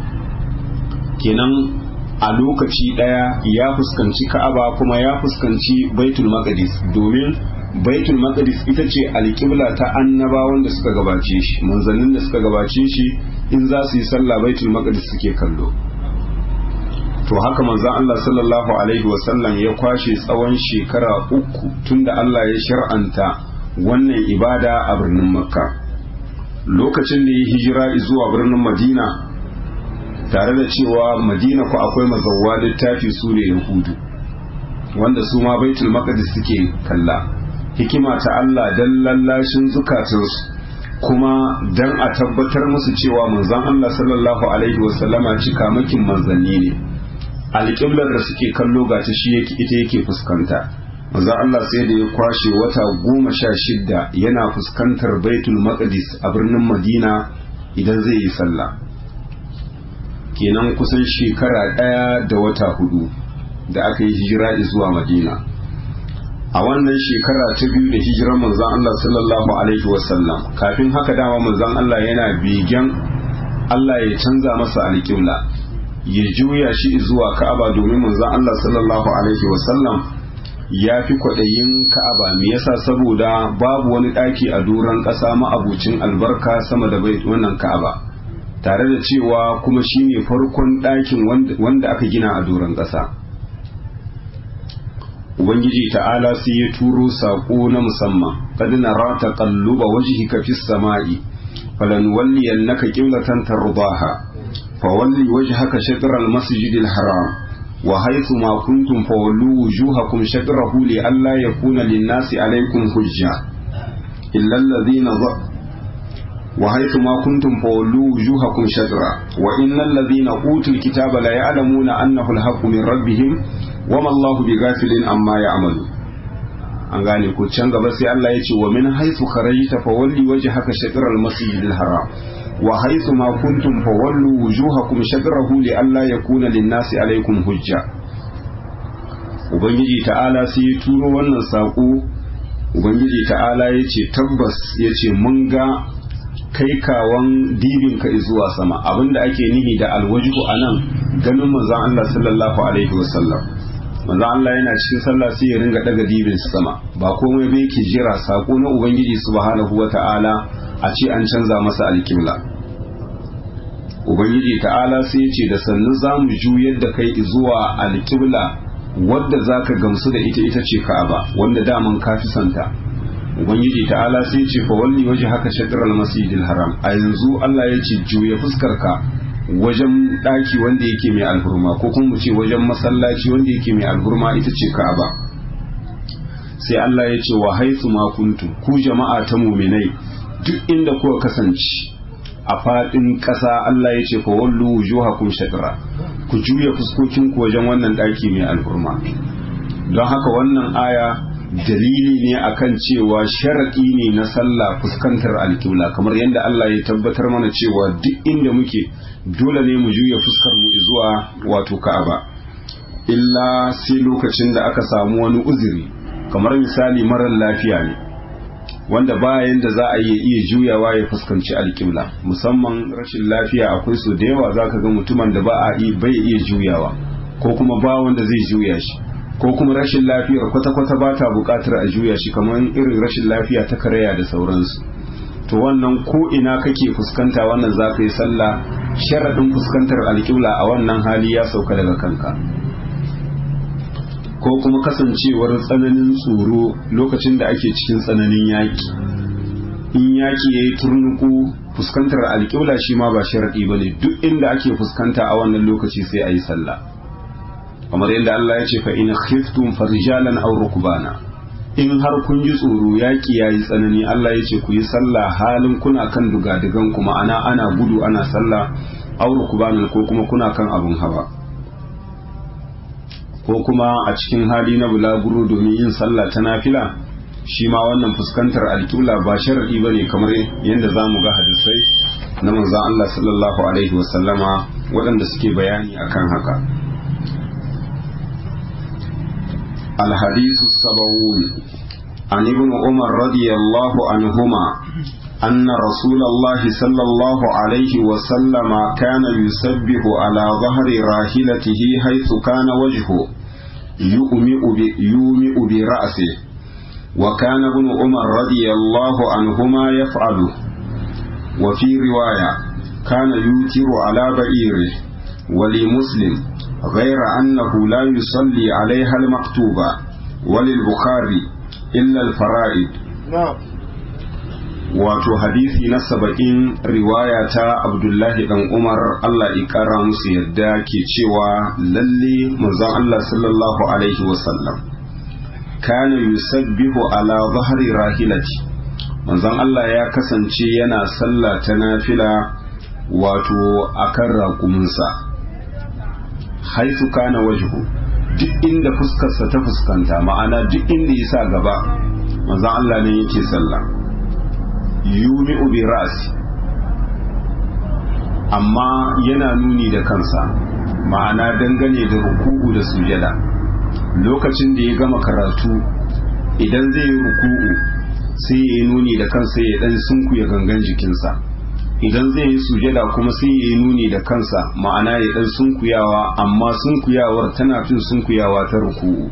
Kenan a lokaci daya ya fuskanci Ka'aba kuma ya fuskanci Baitul Maqdis, domin Baitul Maqdis ita ce alƙibla ta annabawan da suka gabace shi, manzannin da suka gabace shi in za su yi sallah Baitul Maqdis suke kallo. To haka manzon Allah sallallahu alaihi wasallam ya kwashe tsawon shekara uku tunda Allah ya shar'anta wannan ibada a birnin Makka. Lokacin da ya hijira zuwa birnin Madina, tare da cewa Madina ko akwai mazawwa littafi su ne Yahudu, wanda su ma Baitul Maqdis suke kalla. Hikima ta Allah dan lallashin zukatansu, kuma dan a tabbatar musu cewa manzon Allah sallallahu alaihi wasallama cikamakin manzanni ne. Alƙiblar da suke kallo ga ta shi yake ita yake fuskanta. Manzon Allah sai da ya kwashe wata goma sha shidda yana fuskantar Baitul Maqdis a birnin Madina idan zai yi sallah. Kenan kusan shekara ɗaya da wata hudu da aka yi hijira zuwa Madina. A wannan shekara ta biyu da hijirar manzon Allah sallallahu alaihi wasallam, kafin haka dama manzon Allah yana begen Allah ya canza masa alƙibla, ya juya shi zuwa Ka'aba, domin manzon Allah sallallahu alaihi wasallam ya fi kwaɗayin Ka'aba. Me yasa? Saboda babu wani ɗaki a doron ƙasa ma'abucin albarka sama da bai wannan Ka'aba, tare da cewa kuma shine farkon ɗakin wanda aka gina a doron ƙasa. Ubangiji ta'ala sai ya turo saƙo na musamman, qad nara taqalluba wajhika fis sama'i falanwalliyannaka qiblatan tardaha fawalli wajhaka shatral masjidil haram wa haythu ma kuntum fawallu wujuhakum shatrahu li alla yakuna lin-nasi alaykum hujja illa alladhina wa haythu ma kuntum fawallu wujuhakum shatra wa innal ladhina utul kitaba la ya'lamuna annahu al-haqqu min rabbihim wama Allahu bighafilin amma ya'malu. An gane ko can gaba sai Allah ya ce wa min haythu kharajta fawalli wajhaka shatral masjidil haram wa haythu ma kuntum fawallu wujuhakum shatrahu li alla yakuna lin-nasi alaykum hujja. Ubangiji ta'ala sai ya turo wannan sako. Ubangiji ta'ala ya ce tabbas ya ce mun ga kai kawan dibinka zuwa sama. Abinda ake nihi da alwajhu anan ganin manzon Allah sallallahu alaihi wasallam. Manzo Allah yana cikin sallah sai ya ringa daga dibin sama, ba komai bai yake jira sako na Ubangiji subhanahu wata'ala a ce an canza masa alƙibla. Ubangiji ta'ala sai ya ce da sannu zamu juyar da kai zuwa alƙibla wadda zaka gamsu da ita ita ce Ka'aba, wanda daman ka fi santa. Ubangiji ta'ala sai ya ce fa walli wajhaka shatral masjidil haram. A yanzu Allah ya ce juya fuskarka wajen daki wanda yake mai alhurma, ko kuma mu ce wajen masallaci wanda yake mai alhurma ita ce Ka'aba. Sai Allah ya ce wa haythu ma kuntum, ku jama'a ta mu'minai duk inda kuka kasance a fadin ƙasa Allah ya ce fa wallu wujuhakum shatra ku juya fuskokinku wajen wannan daki mai alhurma. Don haka wannan aya dalili ne akan cewa sharadi ne na sallah fuskantar alƙibla, kamar yadda Allah ya tabbatar mana cewa duk inda muke dole ne mu juya fuskar mu zuwa wato Ka'aba, illa sai lokacin da aka samu wani uzuri, kamar misali marar lafiya ne wanda bayan da za a iya iya juyawa ya fuskanci alƙibla, musamman rashin lafiya akwai so da yawa zaka ga mutumin da ba a bai iya juyawa ko kuma ba wanda zai juya shi, ko kuma rashin lafiyar kwata-kwata ba ta buƙatar a juya shi, kamar irin rashin lafiya ta karaya da sauransu. To wannan ko ina kake fuskanta wannan za ka yi sallah, sharaɗin fuskantar alƙibla a wannan hali ya sauka daga kanka. Ko kuma kasancewar tsananin tsoro lokacin da ake cikin tsananin yaƙi, in yaƙi ya yi turnuku fuskantar alƙibla shi ma ba sharaɗi ba ne, duk inda ake fuskanta a wannan lokaci sai a yi sallah. Kamar yadda Allah ya ce fa in khiftum farjalan aw rukbana, in har kun ji tsoro yaki yayi tsanani Allah ya ce ku yi sallah halin kuna kan dugadugan kuma ana ana gudu ana sallah, aw rukbana ko kuma kuna kan abun hawa, ko kuma a cikin hali na bulaguro domin yin sallah ta nafila, shi ma wannan fuskantar alƙibla ba sharadi bane, kamar yadda zamu ga hadisai na manzon Allah sallallahu alaihi wasallama waɗanda suke bayani akan haka. الحديث السبعون عن ابن عمر رضي الله عنهما أن رسول الله صلى الله عليه وسلم كان يسبح على ظهر راحلته حيث كان وجهه يومئ برأسه، وكان ابن عمر رضي الله عنهما يفعله. وفي رواية كان يوتر على بعيره. ولمسلم غير أنه لا يصلي عليها المكتوبة. وللبخاري إلا الفرائد. wato hadisi na saba'in riwaya ta Abdullahi dan Umar Allah ya kara musu yadda ke cewa lalle manzon Allah sallallahu alaihi wasallam kana yusabbihu ala zahri rahilati, manzon Allah ya kasance yana sallah ta nafila wato akan raƙuminsa, haifu kana wajhu, duk inda fuskarsa ta fuskanta, ma'ana duk inda ya sa gaba manzon Allah ne yake sallah. Yumi'u bi ra'si, amma yana nuni da kansa, ma'ana dangane da ruku'u da sujada. Lokacin da ya gama karatu idan zai yi ruku'u sai ya yi nuni da kansa ya dan sunkuya gangan jikinsa, idan zai yi sujada kuma sai ya yi nuni da kansa, ma'ana ya dan sunkuyawa, amma sunkuyawar tana fin sunkuyawa ta ruku'u.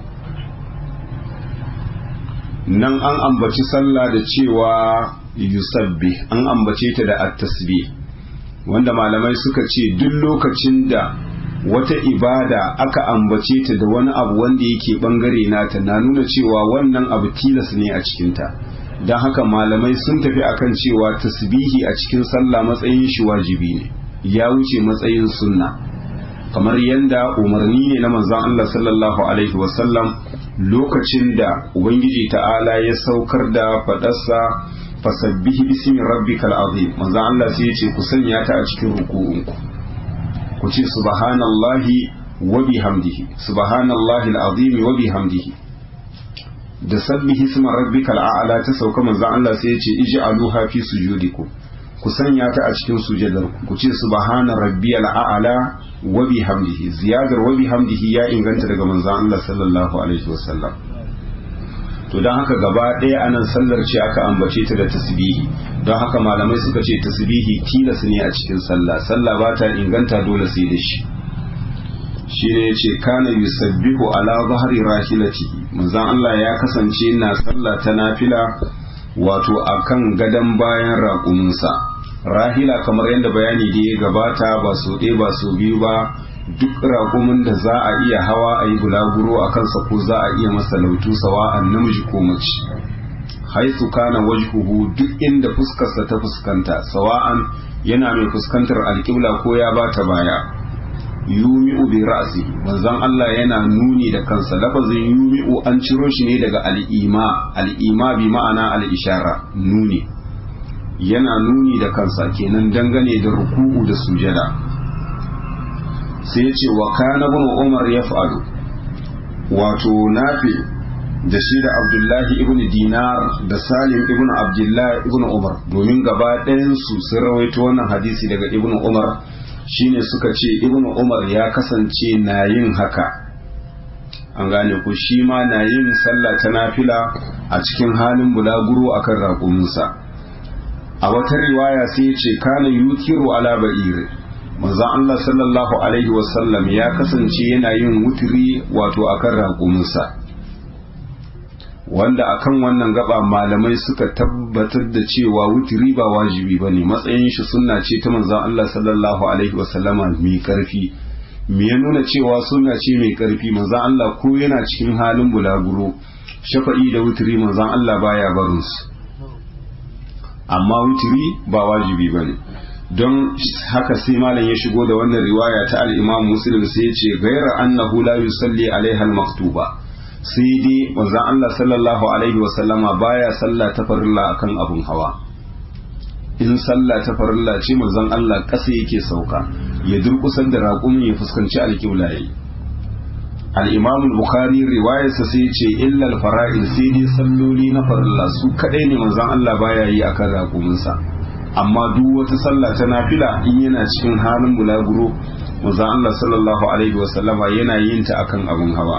Nan an ambaci sallah da cewa yusabbi, an ambace ta da at-tasbih, wanda malamai suka ce duk lokacin da wata ibada aka ambace ta da wani abu wanda yake bangare nata na nuna cewa wannan abu tilas ne a cikinta. Don haka malamai sun tafi akan cewa tasbihi a cikin sallah matsayin shi wajibi ne, ya wuce matsayin sunna, kamar yanda umarni ne na manzon Allah sallallahu alaihi wasallam lokacin da ubangiji ta'ala ya saukar da fadarsa fasabbihi bismi rabbikal azim, manzo Allah sai ya ce ku sanya ta a cikin ruku'unku, ku ce subhanallahi wa bihamdihi, subhanallahi alazim wa bihamdihi. Da sabbihi isma rabbikal a'la ta sauka, manzo Allah sai ya ce ij'aluha fi sujudikum, ku sanya ta a cikin sujudarku, ku ce subhana rabbiyal a'la wa bihamdihi. Ziyadar wa bihamdihi ya inganta daga manzo Allah sallallahu alaihi wasallam. To don haka gaba ɗaya anan sallar ce aka ambace ta da tasbihi, don haka malamai suka ce tasbihi tilas ne a cikin sallah, sallah ba ta inganta dole sai da shi. Shi ne ya ce kana yusabbihu ala zahri rahilatihi, manzon Allah ya kasance na sallah ta nafila wato akan gadan bayan raƙuminsa. Rahila kamar yadda bayani da ya gabata ba so ɗaya ba so biyu ba, duk raƙumin da za a iya hawa a yi bulaguro a kansa ko za a iya masa lautu sawa'an namiji ko mace. Haisu kana wajhuhu, duk inda fuskarsa ta fuskanta, sawa'an yana mai fuskantar alƙibla ko ya bata baya. Yumi'u bi ra'si, manzon Allah yana nuni da kansa. Lafazin yumi'u an ciro shi ne daga al'ima, al'ima bi ma'ana al'ishara, nuni. yana nuni da kansa kenan dangane da ruku'u da sujada. sai ya ce wa kana ibn umar yaf'alu, wato nafi da shi da abdullahi ibn dinar da salim ibn abdullahi ibn umar, domin gaba ɗayansu sun rawaito wannan hadisi daga ibn umar, shine suka ce ibn umar ya kasance na yin haka, an gane ku, shi ma na yin sallah ta nafila a cikin halin bulaguro akan raƙuminsa. A wata riwaya sai ya ce kana yukiru ala ba'ir, manzon Allah sallallahu alaihi wasallam ya kasance yana yin wutiri wato akan raƙuminsa, wanda akan wannan gaba malamai suka tabbatar da cewa wutiri ba wajibi bane, matsayin shi sunna ce ta manzon Allah sallallahu alaihi wasallama mai karfi. me ya nuna cewa sunna ce mai karfi? manzon Allah ko yana cikin halin bulaguro, shafa'i da wutiri manzon Allah baya barin su, amma wutiri ba wajibi bane. don haka sai malam ya shigo da wannan riwaya ta al-Imam Muslim sai ya ce ghaira annahu la yusalli alaiha al-maktuba, sai dai manzon Allah sallallahu alaihi wa sallama baya sallah ta farilla akan abun hawa. in sallah ta farilla ce manzon Allah ƙasa yake sauka ya durƙusar da raƙumin ya fuskanci alƙibla yayi. al-Imam al-Bukhari riwayarsa sai ce illa al-fara'id, sai dai salloli na farilla su kadai ne manzon Allah baya yi akan raƙuminsa, amma duk wata sallah ta nafila in yana cikin halin bulaguro manzon Allah sallallahu alaihi wa sallama yana yin ta akan abun hawa.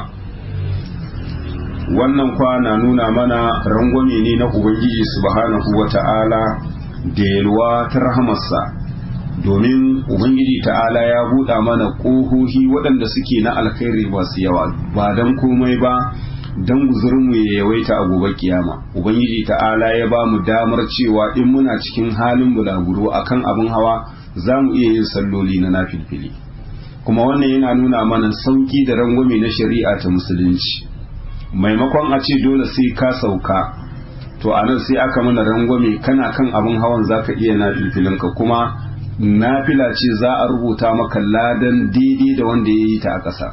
wannan kwana nuna mana rangwame ne na Ubangiji subhanahu wata'ala da yalwa ta rahamarsa, domin Ubangiji ta'ala ya buɗa mana ƙohohi waɗanda suke na alkhairi masu yawa, ba don komai ba don guzurinmu ya yawaita a gobe kiyama. Ubangiji ta'ala ya ba mu damar cewa in muna cikin halin bulaguro akan abin hawa za mu iya yin salloli na nafilfili, kuma wannan yana nuna mana sauki da rangwame na shari'a ta musulunci. maimakon a ce dole sai ka sauka, to a nan sai aka mana rangwame, kana kan abin hawan za ka iya nafilfilinka, kuma nafila ce za a rubuta maka ladan daidai da wanda ya yi ta a ƙasa.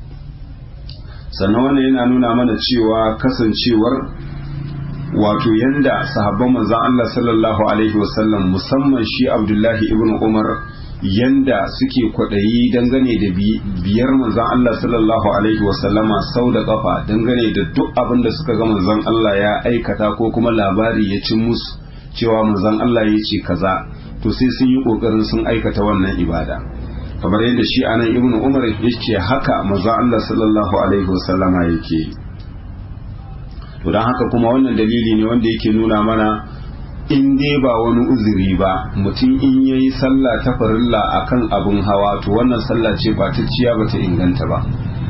sannan wannan yana nuna mana cewa kasancewar wato yanda sahabban manzon Allah sallallahu alaihi wasallam, musamman shi Abdullahi ibn Umar, yanda suke kwaɗayi dangane da biyar manzon Allah sallallahu alaihi wasallama sau da kafa dangane da duk abin da suka ga manzon Allah ya aikata ko kuma labari ya cin musu cewa manzon Allah ya ce kaza, to sai sun yi kokarin sun aikata wannan ibada, kamar yadda shi anan ibn Umar yake haka manzon Allah sallallahu alaihi wasallama yake. to dan haka kuma wannan dalili ne wanda yake nuna mana in dai ba wani uzuri ba, mutum in yayi sallah ta farilla akan abun hawa, to wannan sallah ce ba ta ciya ba ta inganta ba.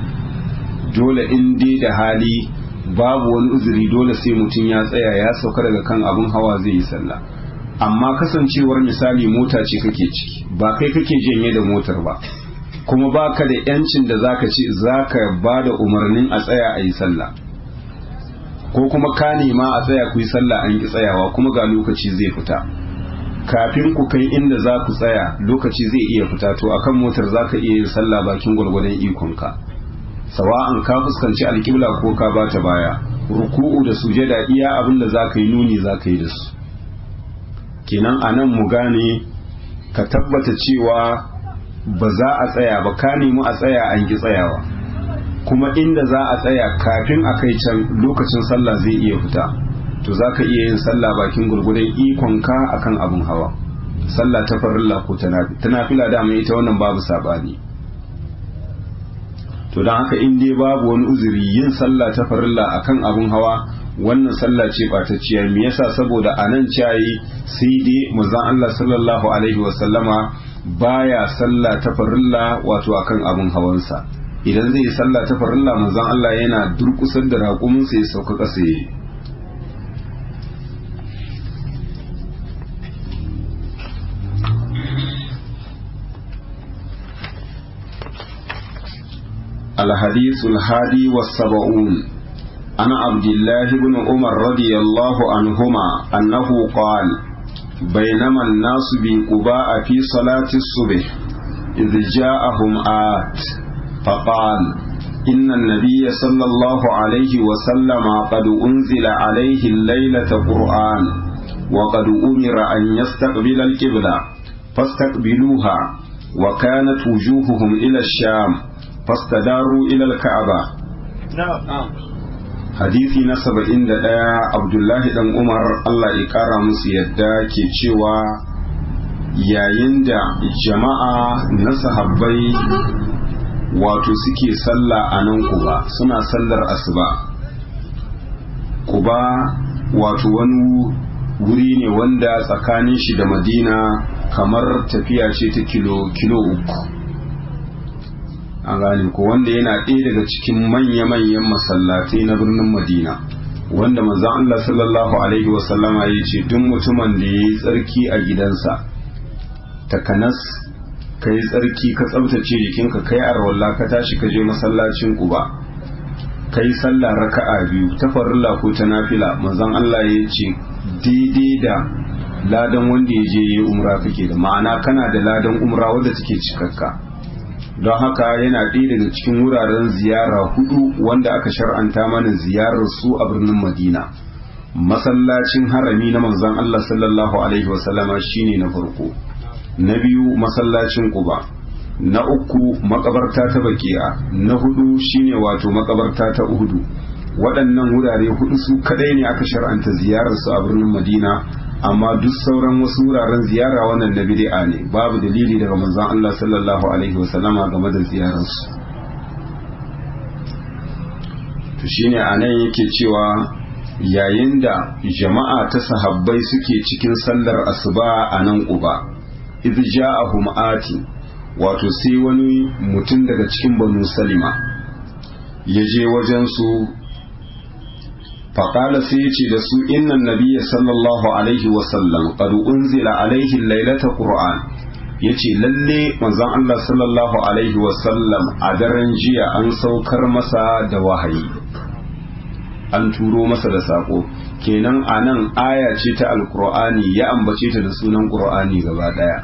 dole in dai da hali babu wani uzuri, dole sai mutum ya tsaya ya sauka daga kan abun hawa zai yi sallah. amma kasancewar misali mota ce kake ciki, ba kai kake janye da motar ba, kuma baka da yancin da zaka ce zaka bada umarnin a tsaya a yi sallah, ko kuma ka nema a tsaya ku yi sallah an ki tsayawa, kuma ga lokaci zai fita, kafin ku kai inda za ku tsaya lokaci zai iya fita, to akan motar za ka iya yin sallah bakin gwargwadon ikonka, sawa'an ka fuskanci alƙibla ko ka bata baya, ruku'u da sujada iya abin da za ka yi nuni za ka yi da su. kenan a nan mu gane, ka tabbata cewa ba za a tsaya ba, ka nemi a tsaya an ki tsayawa, kuma inda za a tsaya kafin a kai can lokacin sallah zai iya fita, to za ka iya yin sallah bakin gurgudan ikonka akan abin hawa, sallah ta farilla ko ta nafila, dama ita wannan babu sabani. to don haka in dai babu wani uzuri, yin sallah ta farilla akan abin hawa wannan sallah ce ɓatacciya. me yasa? saboda anan ciyayi sai dai manzon Allah sallallahu alaihi wasallama baya sallah ta farilla wato akan abin hawansa. idan zai yi sallah ta farilla manzon Allah yana durkusar da raƙuminsa ya sauka ƙasa yayi. الحديث الهادي والسبعون عن عبد الله بن عمر رضي الله عنهما أنه قال بينما الناس بقباء في صلاة الصبح إذ جاءهم آت فقال إن النبي صلى الله عليه وسلم قد أنزل عليه الليلة قرآن وقد أمر أن يستقبل القبلة فاستقبلوها وكانت وجوههم إلى الشام فاستداروا إلى الكعبة. hadisi na saba'in da ɗaya Abdullahi dan Umar Allah ya kara musu yadda ke cewa yayin da jama'a na sahabbai wato suke sallah a nan Quba suna sallar asuba. Quba wato wani wuri ne wanda tsakanin shi da Madina kamar tafiya ce ta kilo kilo uku an gane ko, wanda yana ɗaya daga cikin manya-manyan masallatai na birnin Madina, wanda manzon Allah sallallahu alaihi wasallama ya ce duk mutumin da ya yi tsarki a gidansa takanas ka yi tsarki ka tsabtace jikinka kai arwalla ka tashi ka je masallacin Quba ka yi sallah raka'a biyu ta farilla ko ta nafila, manzon Allah ya ce daidai da ladan wanda ya je yi umra kake da, ma'ana kana da ladan umra wadda take cikakka. Don haka yana ɗaya daga cikin wuraren ziyara hudu wanda aka shar'anta mana ziyarar su a birnin Madina. Masallacin harami na manzon Allah sallallahu alaihi wasallama shine na farko, na biyu masallacin Quba, na uku makabarta ta Baqi'a, na hudu shine wato makabarta ta Uhudu. Waɗannan wurare hudu su kadai ne aka shar'anta ziyarar su a birnin Madina, amma duk sauran wasu wuraren ziyara wannan na bid'a ne, babu dalili daga manzon Allah sallallahu alaihi wasallama game da ziyararsu. To shine anan yake cewa yayin da jama'a ta sahabbai suke cikin sallar asuba a nan Quba, idh ja'ahum ati, wato sai wani mutum daga cikin Banu Salima ya je wajen su faƙala sai ya ce da su innan nabiya sallallahu alaihi wasallam qad unzila alaihi lailata qur'an, ya ce lalle manzon Allah sallallahu alaihi wasallam a daren jiya an saukar masa da wahayi, an turo masa da sako. Kenan anan aya ce ta alqur'ani ya ambace ta da sunan qur'ani gaba daya,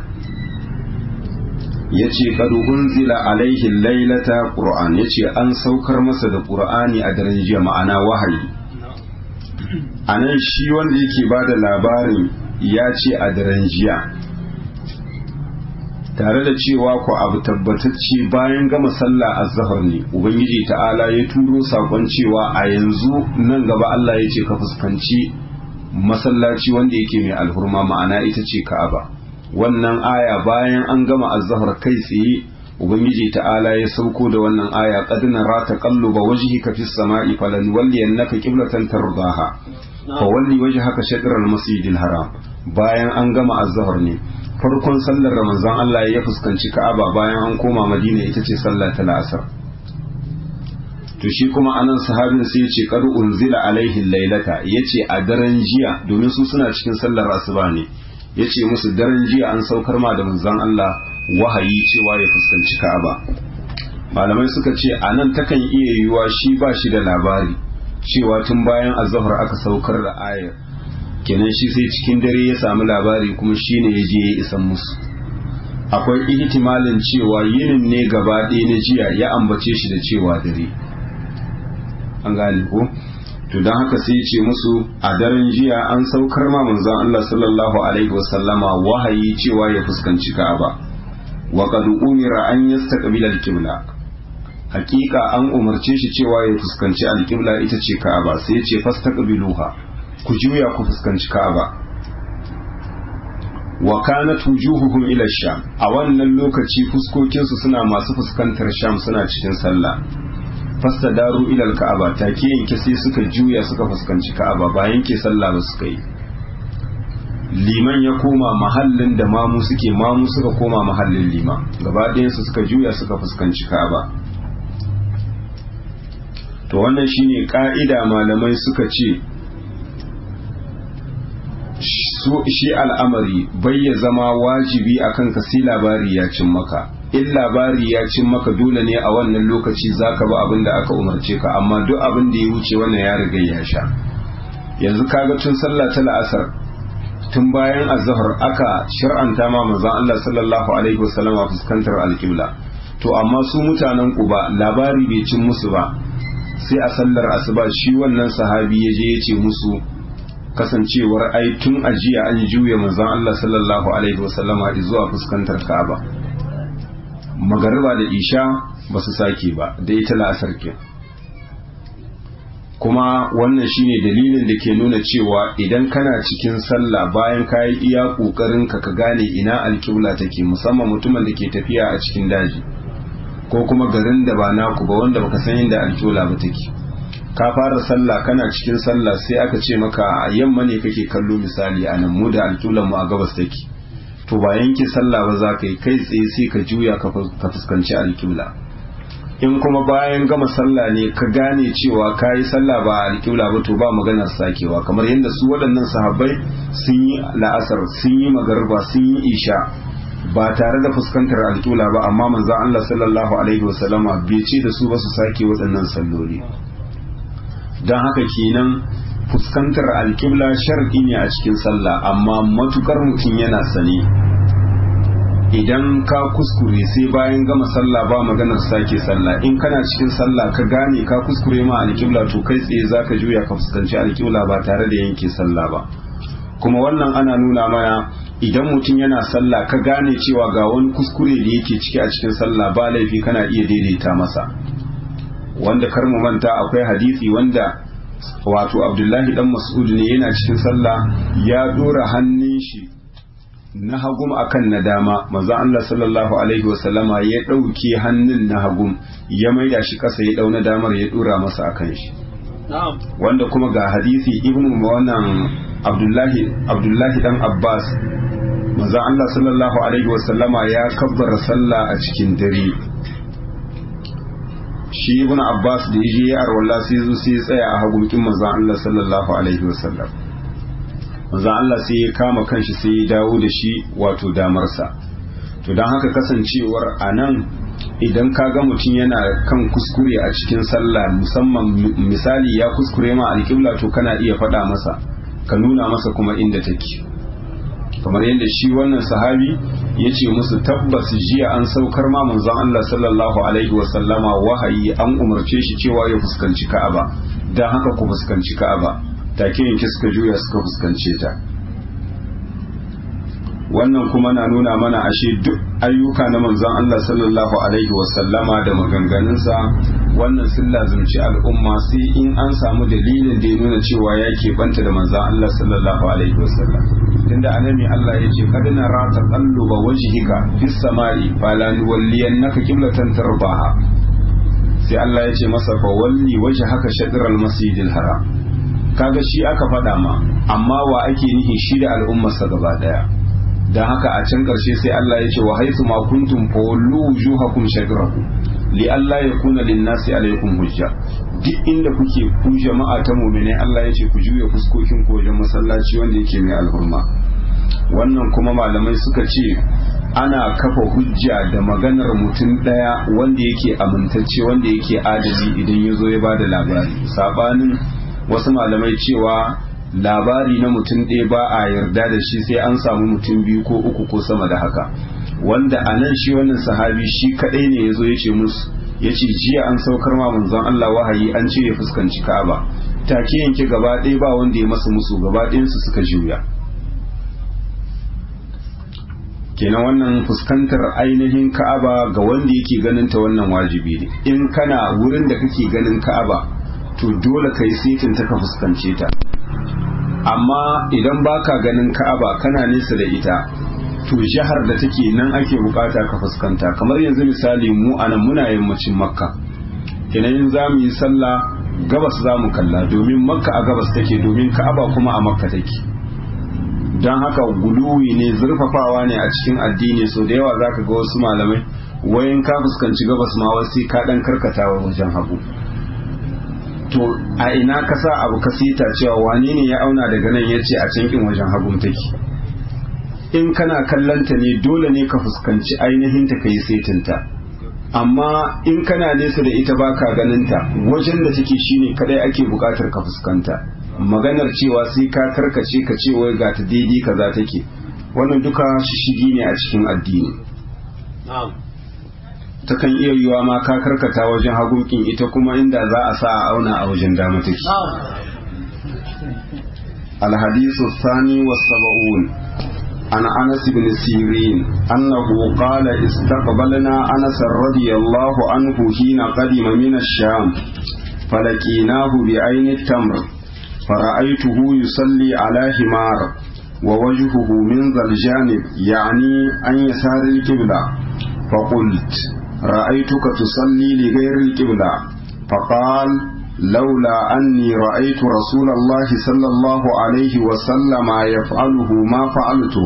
ya ce qad unzila alaihi lailata qur'an, ya ce an saukar masa da qur'ani a daren jiya, ma'ana wahayi. A nan shi wanda yake ba da labarin ya ce a daren jiya, tare da cewa ku abu tabbatacce bayan gama sallah azzahar ne ubangiji ta'ala ya turo sakon cewa a yanzu nan gaba Allah ya ce ka fuskanci masallaci wanda yake mai alhurma, ma'ana ita ce Ka'aba. Wannan aya bayan an gama azzahar kai tsaye ubangiji ta'ala ya sauko da wannan aya qad nara taqalluba wajhika fis sama'i falanwalliyannaka qiblatan tardaha fa walli wajhaka shatr al-masjidil haram. Bayan an gama azhar ne farkon sallar ramazan Allah ya fuskanci Ka'aba, bayan an koma Madina ita ce sallah ta la'asar. To shi kuma anan sahabin sai ya ce qad unzila alaihi laylata, yace a daren jiya, domin su suna cikin sallar asuba ne, yace musu daren jiya an saukar ma da manzon Allah wahayi cewa ya fuskanci Ka'aba. Malamai suka ce a nan takan iya yiwuwa shi ba shi da labari cewa tun bayan azhar aka saukar da ayar, kenan shi sai cikin dare ya samu labari kuma shine ya je ya isan musu. Akwai ihtimalin cewa yinin ne gaba ɗaya na jiya ya ambace shi da cewa dare, an gane ko? To don haka sai ya ce musu a daren jiya an saukar ma manzon Allah sallallahu alaihi wasallama wahayi cewa ya fuskanci Ka'aba. wa qad umira an yastaqbila al-qibla, hakika an umarce shi cewa ya fuskanci al-qibla ita ce Ka'aba, sai ya ce fastaqbiluha, ku juya ku fuskanci Ka'aba. wa kanat wujuhuhum ila sham, a wannan lokaci fuskokin su suna masu fuskantar Sham, suna cikin sallah. fastadaru ila al-Ka'aba, take yanke sai suka juya suka fuskanci Ka'aba, ba yanke sallah ba suka yi. liman ya koma mahallin da mamu suke, mamu suka koma mahallin liman, gaba ɗayansu suka juya suka fuskanci Ka'aba. To wannan shine ka'ida, malamai suka ce shi al'amari bai ya zama wajibi akan ka sai labari ya cin maka. In labari ya cin maka dole ne a wannan lokaci zaka ba abin da aka umarce ka, amma duk abin da ya wuce wannan ya riga ya sha. Yanzu kaga tun sallah ta la'asar, tun bayan azhar aka shir'anta ma manzon Allah sallallahu alaihi wasallam a fuskantar alqibla. To amma su mutanen Quba labari bai cin musu ba, sai a sallar asuba shi wannan sahabi ya je ya ce musu kasancewar ai tun ajiya an juya manzon Allah sallallahu alaihi wasallama zuwa fuskantar Ka'aba. Magariba da isha ba su sake ba da ita la'asar ke. Kuma wannan shine dalilin da ke nuna cewa idan kana cikin sallah bayan ka yi iya kokarin ka ka gane ina alƙibla take, musamman mutumin da ke tafiya a cikin daji ko kuma garin da ba naku ba wanda baka san inda alƙibla ba take, ka fara sallah kana cikin sallah sai aka ce maka a yamma ne kake kallo misali a nan mu da alƙiblar mu a gabas take, to ba yanke sallah ba za ka yi kai tsaye sai ka juya ka fuskanci alƙibla. In kuma bayan gama sallah ne ka gane cewa ka yi sallah ba a alƙibla ba to ba maganar sakewa, kamar yadda su waɗannan sahabbai sun yi la'asar sun yi magarba sun yi isha ba tare da fuskantar alƙibla ba, amma manzon Allah sallallahu alaihi wasallama bai ce da su ba su sake waɗannan salloli. Don haka kenan fuskantar alƙibla shar'i ne a cikin sallah, amma matukar mutum yana sane idan ka kuskure sai bayan gama sallah ba maganar sake sallah. In kana cikin sallah ka gane ka kuskure ma alƙibla to kai tsaye zaka juya ka fuskanci alƙibla ba tare da yanke sallah ba. Kuma wannan ana nuna mana idan mutum yana sallah ka gane cewa ga wani kuskure da yake ciki a cikin sallah ba laifi kana iya daidaita masa. Wanda kar mu manta akwai hadisi wanda wato Abdullahi dan Mas'ud ne yana cikin sallah ya dora hannun shi na hagum akan na dama, manzon Allah sallallahu alaihi wasallama ya dauke hannun na hagum ya maida shi kasa ya dauna damar ya dora masa akan shi. Wanda kuma ga hadisi ibnu wannan Abdullahi Abdullahi dan Abbas, manzon Allah sallallahu alaihi wasallama ya kabbara sallah a cikin dare. Shi ibnu Abbas da yaje ya arwalla sai zo sai ya tsaya a hagumkin manzon Allah sallallahu alaihi wasallam. manzo Allah sai ya kama kanshi sai ya dawo da shi wato damarsa. To don haka kasancewar anan idan ka ga mutum yana kan kuskure a cikin sallah, musamman misali ya kuskure ma alƙibla, to kana iya faɗa masa ka nuna masa kuma inda take, kamar yadda shi wannan sahabi ya ce musu tabbas jiya an saukar ma manzon Allah sallallahu alaihi wasallama wahayi an umarce shi cewa ya fuskanci Ka'aba, don haka ku fuskanci Ka'aba. Take yanke suka juya suka fuskance ta. Wannan kuma na nuna mana ashe duk ayyuka na manzon Allah sallallahu alaihi wasallama da maganganunsa wannan sun lazumci al'umma sai in an samu dalilin da ya nuna cewa ya banta da manzon Allah sallallahu alaihi wasallam. Tunda annabi Allah ya ce kad nara taqalluba wajhika fis samai fala nuwalliyannaka qiblatan tarbaha. Sai Allah ya ce masa fa walli wajhaka shatral masjidil haram. Kaga shi aka faɗa ma, amma wa ake nihi shi da al'ummarsa gaba daya. Dan haka a can ƙarshe sai Allah ya ce wa haythu ma kuntum fawallu wujuhakum shatrahu li alla yakuna lin-nasi alaykum hujja. Duk inda kuke ku jama'a ta mu'mini Allah ya ce ku juya fuskokin ku wajen masallaci wanda yake mai alhurma. Wannan kuma malamai suka ce ana kafa hujja da maganar mutum daya wanda yake amintacce wanda yake adali idan ya zo ya bada labari, sabanin wasu malamai cewa labari na mutum ɗaya ba a yarda da shi sai an samu mutum biyu ko uku ko sama da haka, wanda a nan shi wannan sahabi shi kaɗai ne ya zo ya ce musu ya ce jiya an saukar ma manzon Allah wahayi an ce ya fuskanci Ka'aba, take yanke gaba ɗaya ba wanda ya masa musu, gaba ɗayansu suka juya. Kenan wannan fuskantar ainihin Ka'aba ga wanda yake ganin ta wannan wajibi ne. In kana wurin da kake ganin Ka'aba to dole ka yi setin ta ka fuskance ta, amma idan baka ganin Ka'aba kana nesa da ita to jihar da take nan ake bukata ka fuskanta. Kamar yanzu misali mu anan muna yammacin Makka, kenan in za mu yi sallah gabas za mu kalla domin Makka a gabas take, domin Ka'aba kuma a Makka take. Don haka guluwi ne, zurfafawa ne a cikin addini. So da yawa zaka ga wasu malamai wayan ka fuskanci gabas ma wasu ka dan karkatawa wajen hagu. To a ina ka sa abu ka sita cewa wane ne ya auna daga nan ya ce a cankin wajen hagun take? In kana kallanta ne dole ne ka fuskanci ainihin ta kai setinta, amma in kana nesa da ita baka ganinta, wajen da take shine kadai ake bukatar ka fuskanta. Maganar cewa sai ka karkace ka ce wai ga ta daidai kaza take, wannan duka shishigi ne a cikin addini. Takan iya yiwa ma ka karkata wajen hagunkin ita kuma inda za a sa a auna a wajen dama take. الحديث الثاني والسبعون عن أنس بن سيرين أنه قال استقبلنا أنس رضي الله عنه حين قدم من الشام فلقيناه بعين التمر فرأيته يصلي على حمار ووجهه من ذا الجانب يعني عن يسار القبلة فقلت رأيتك تصلي لغير القبلة فقال لولا أني رأيت رسول الله صلى الله عليه وسلم يفعله ما فعلته.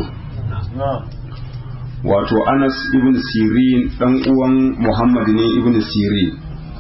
wato Anas ibn Sirin dan uwan Muhammad ne ibn Sirin,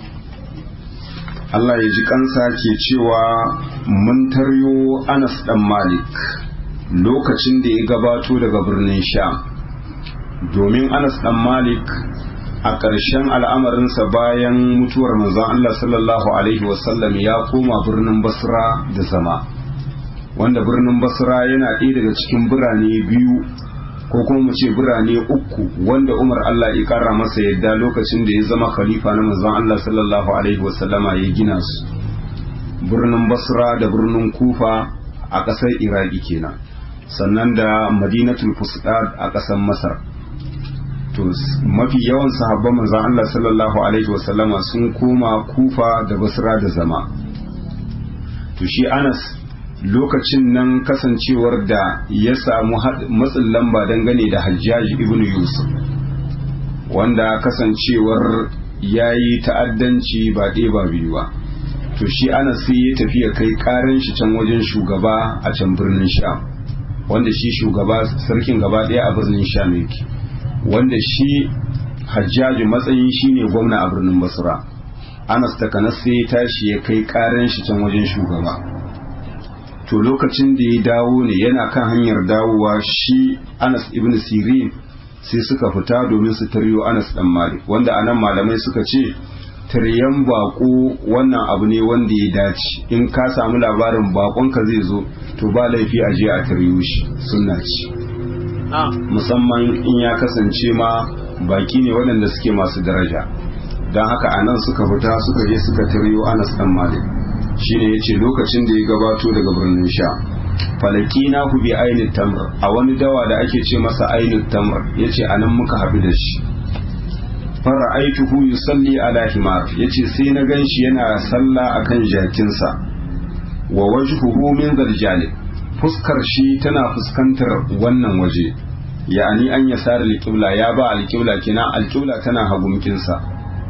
Allah ya ji kansa ke cewa mun taryo Anas dan Malik lokacin da ya gabato daga birnin Sham, domin Anas dan Malik a ƙarshen al'amarinsa bayan mutuwar manzon Allah sallallahu alaihi wasallam ya koma birnin Basra da zama, wanda birnin Basra yana ɗaya daga cikin birane biyu ko kuma mu ce birane uku wanda Umar Allah ya ƙara masa yadda lokacin da ya zama khalifa na manzon Allah sallallahu alaihi wasallama ya gina su, birnin Basra da birnin Kufa a ƙasar Iraki kenan, sannan da Madinatul Fustat a ƙasar Masar. To mafi yawan sahabban manzon Allah sallallahu alaihi wasallama sun koma Kufa da Basra da zama. To shi Anas lokacin nan kasancewar da ya samu matsin lamba dangane da Hajjaj ibn Yusuf, wanda kasancewar ya yi ta'addanci ba ɗaya ba biyu ba, to shi Anas sai ya tafi ya kai ƙarin shi can wajen shugaba a can birnin Sham, wanda shi shugaba sarkin gaba ɗaya a birnin Sham yake, wanda shi Hajjaj matsayin shi ne gwamna a birnin Basra. Anas takanas sai ya tashi ya kai ƙarin shi can wajen shugaba. To lokacin da ya dawo ne yana kan hanyar dawowa, shi Anas ibn Sirin sai suka fita domin su taryo Anas dan Malik, wanda anan malamai suka ce taryan bako wannan abu ne wanda ya dace, in ka samu labarin bakonka zai zo to ba laifi a je a taryo shi, sunna ce, musamman in ya kasance ma baki ne waɗanda suke masu daraja. don haka anan suka fita suka je suka taryo Anas dan Malik, shine yace lokacin da ya gabato daga birnin Sha, falakina hu bi ainit tamr, a wani dawa da ake ce masa ainit tamr, yace anan muka haɗu da shi. fara'aituhu yusalli ala himar, yace sai na ganshi yana salla akan jakinsa, wa wajhuhu min zal janib, fuskar shi tana fuskantar wannan waje, ya'ani an yasar al-qibla, ya ba al-qibla kina al-qibla tana hagumkinsa.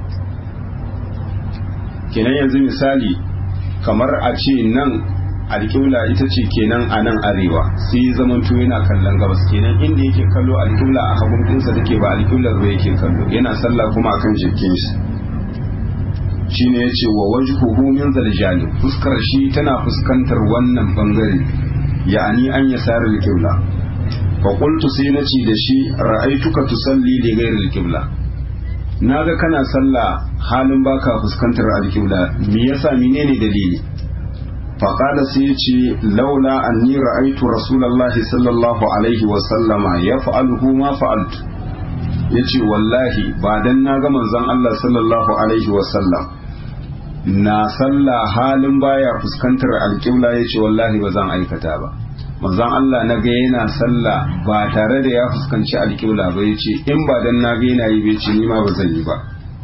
kenan yanzu misali kamar a ce nan alƙibla ita ce kenan a nan arewa, sai zamanto yana kallon gabas, kenan inda yake kallo alƙibla a hagun ɗinsa take ba alƙiblar ba yake kallo, yana sallah kuma akan jikin shi. shine yace wa wajhuhu min zal janib, fuskar shi tana fuskantar wannan bangare, ya'ani an yasar alƙibla. fa qultu sai nace da shi ra'aituka tusalli li ghayri alƙibla, naga kana sallah halin baka fuskantar alƙibla, me yasa, menene dalili? faƙada sai ya ce laula anni ra'aitu rasulallahi sallallahu alaihi wasallama ya fa'alhu ma fa'altu, ya ce wallahi ba dan na ga manzon Allah sallallahu alaihi wasallam na sallah halin baya fuskantar alƙibla, ya ce wallahi ba zan aikata ba. manzon Allah na ga yana sallah ba tare da ya fuskanci alƙibla ba, ya ce in ba dan na ga yana yi bai ce ni ma ba zan yi ba.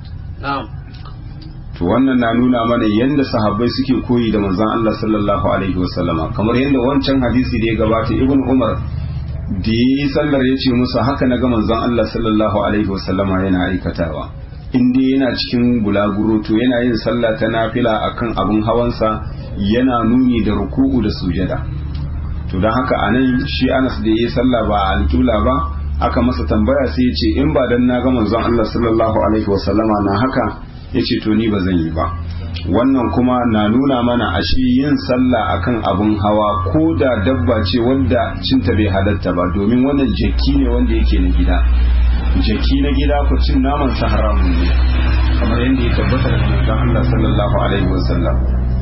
to wannan na nuna mana yadda sahabbai suke koyi da manzon Allah sallallahu alaihi wasallama, kamar yadda wancan hadisi da ya gabata ibn Umar da yi sallar ya ce musu haka na ga manzon Allah sallallahu alaihi wasallama yana aikatawa, in dai yana cikin bulaguro to yana yin sallah ta nafila akan abin hawansa, yana nuni da ruku'u da sujada. to don haka anan shi Anas da yi sallah ba a alƙibla ba, aka masa tambaya sai ya ce in ba dan na ga manzon Allah sallallahu alaihi wasallama na haka, ya ce to ni ba zan yi ba. wannan kuma na nuna mana ashe yin sallah akan abun hawa ko da dabba ce wanda cinta bai halatta ba, domin wannan jaki ne wanda yake na gida, jaki na gida ku cin naman sa haramun ne, kamar yadda ya tabbata da manzon Allah sallallahu alaihi wasallam.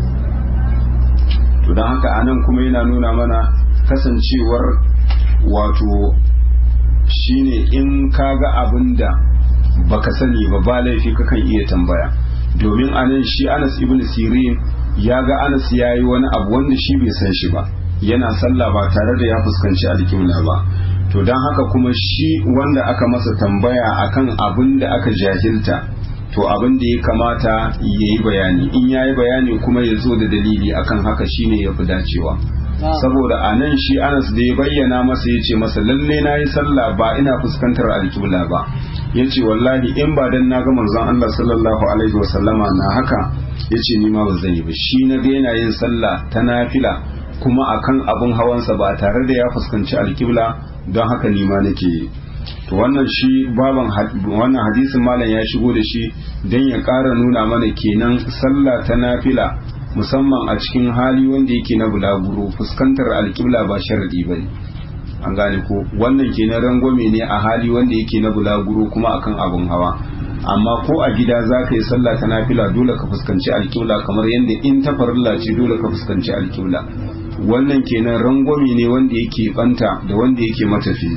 to don haka anan kuma yana nuna mana kasancewar wato shine in kaga abinda baka sani ba ba laifi kakan iya tambaya, domin anan shi Anas ibn Sirin ya ga Anas yayi wani abu wanda shi bai san shi ba, yana sallah ba tare da ya fuskanci alƙibla ba. To don haka kuma shi wanda aka masa tambaya akan abin da aka jahilta, to abin da ya kamata ya yi bayani, in ya yi bayani kuma ya zo da dalili akan haka shine ya fi dacewa. Saboda a nan shi Anas da ya bayyana masa ya ce masa lalle na yi sallah ba ina fuskantar alƙibla ba, ya ce wallahi in ba dan na ga manzon Allah sallallahu alaihi wasallama na haka, ya ce ni ma ba zan yi ba. Shi na ga yana yin sallah ta nafila kuma akan abin hawansa ba tare da ya fuskanci alƙibla, don haka ni ma nake yi. To wannan shi baban wannan hadisin malam ya shigo da shi don ya ƙara nuna mana kenan sallah ta nafila musamman a cikin hali wanda yake na bulaguro fuskantar alƙibla ba sharadi bane. An gane ko wannan kenan rangwame ne a hali wanda yake na bulaguro kuma akan abun hawa. Amma ko a gida za ka yi sallah ta nafila dole ka fuskanci alƙibla kamar yadda in ta farilla ce dole ka fuskanci alƙibla. Wannan kenan rangwame ne wanda yake banta da wanda yake matafi.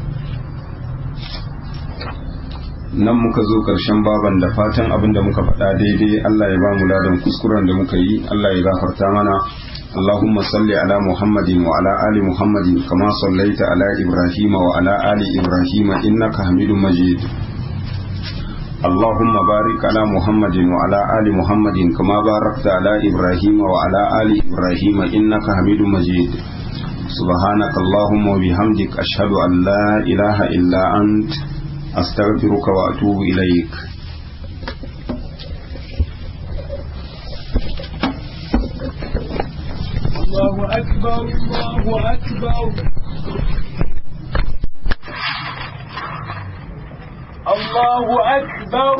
Nan muka zo ƙarshen baban, da fatan abin da muka faɗa daidai Allah ya ba mu ladan kuskuren da muka yi, Allah ya gafarta mana. Allahumma salli ala Muhammadin wa ala ali Muhammadin kama sallaita ala Ibrahim wa ala ali Ibrahim innaka Hamidum Majid. Allahumma barik ala Muhammadin wa ala ali Muhammadin kama barakta ala Ibrahim wa ala ali Ibrahim innaka Hamidum Majid. Subhanaka Allahumma wa bihamdik ashhadu an la ilaha illa ant أستغفرك وأتوب إليك. الله أكبر الله أكبر الله أكبر.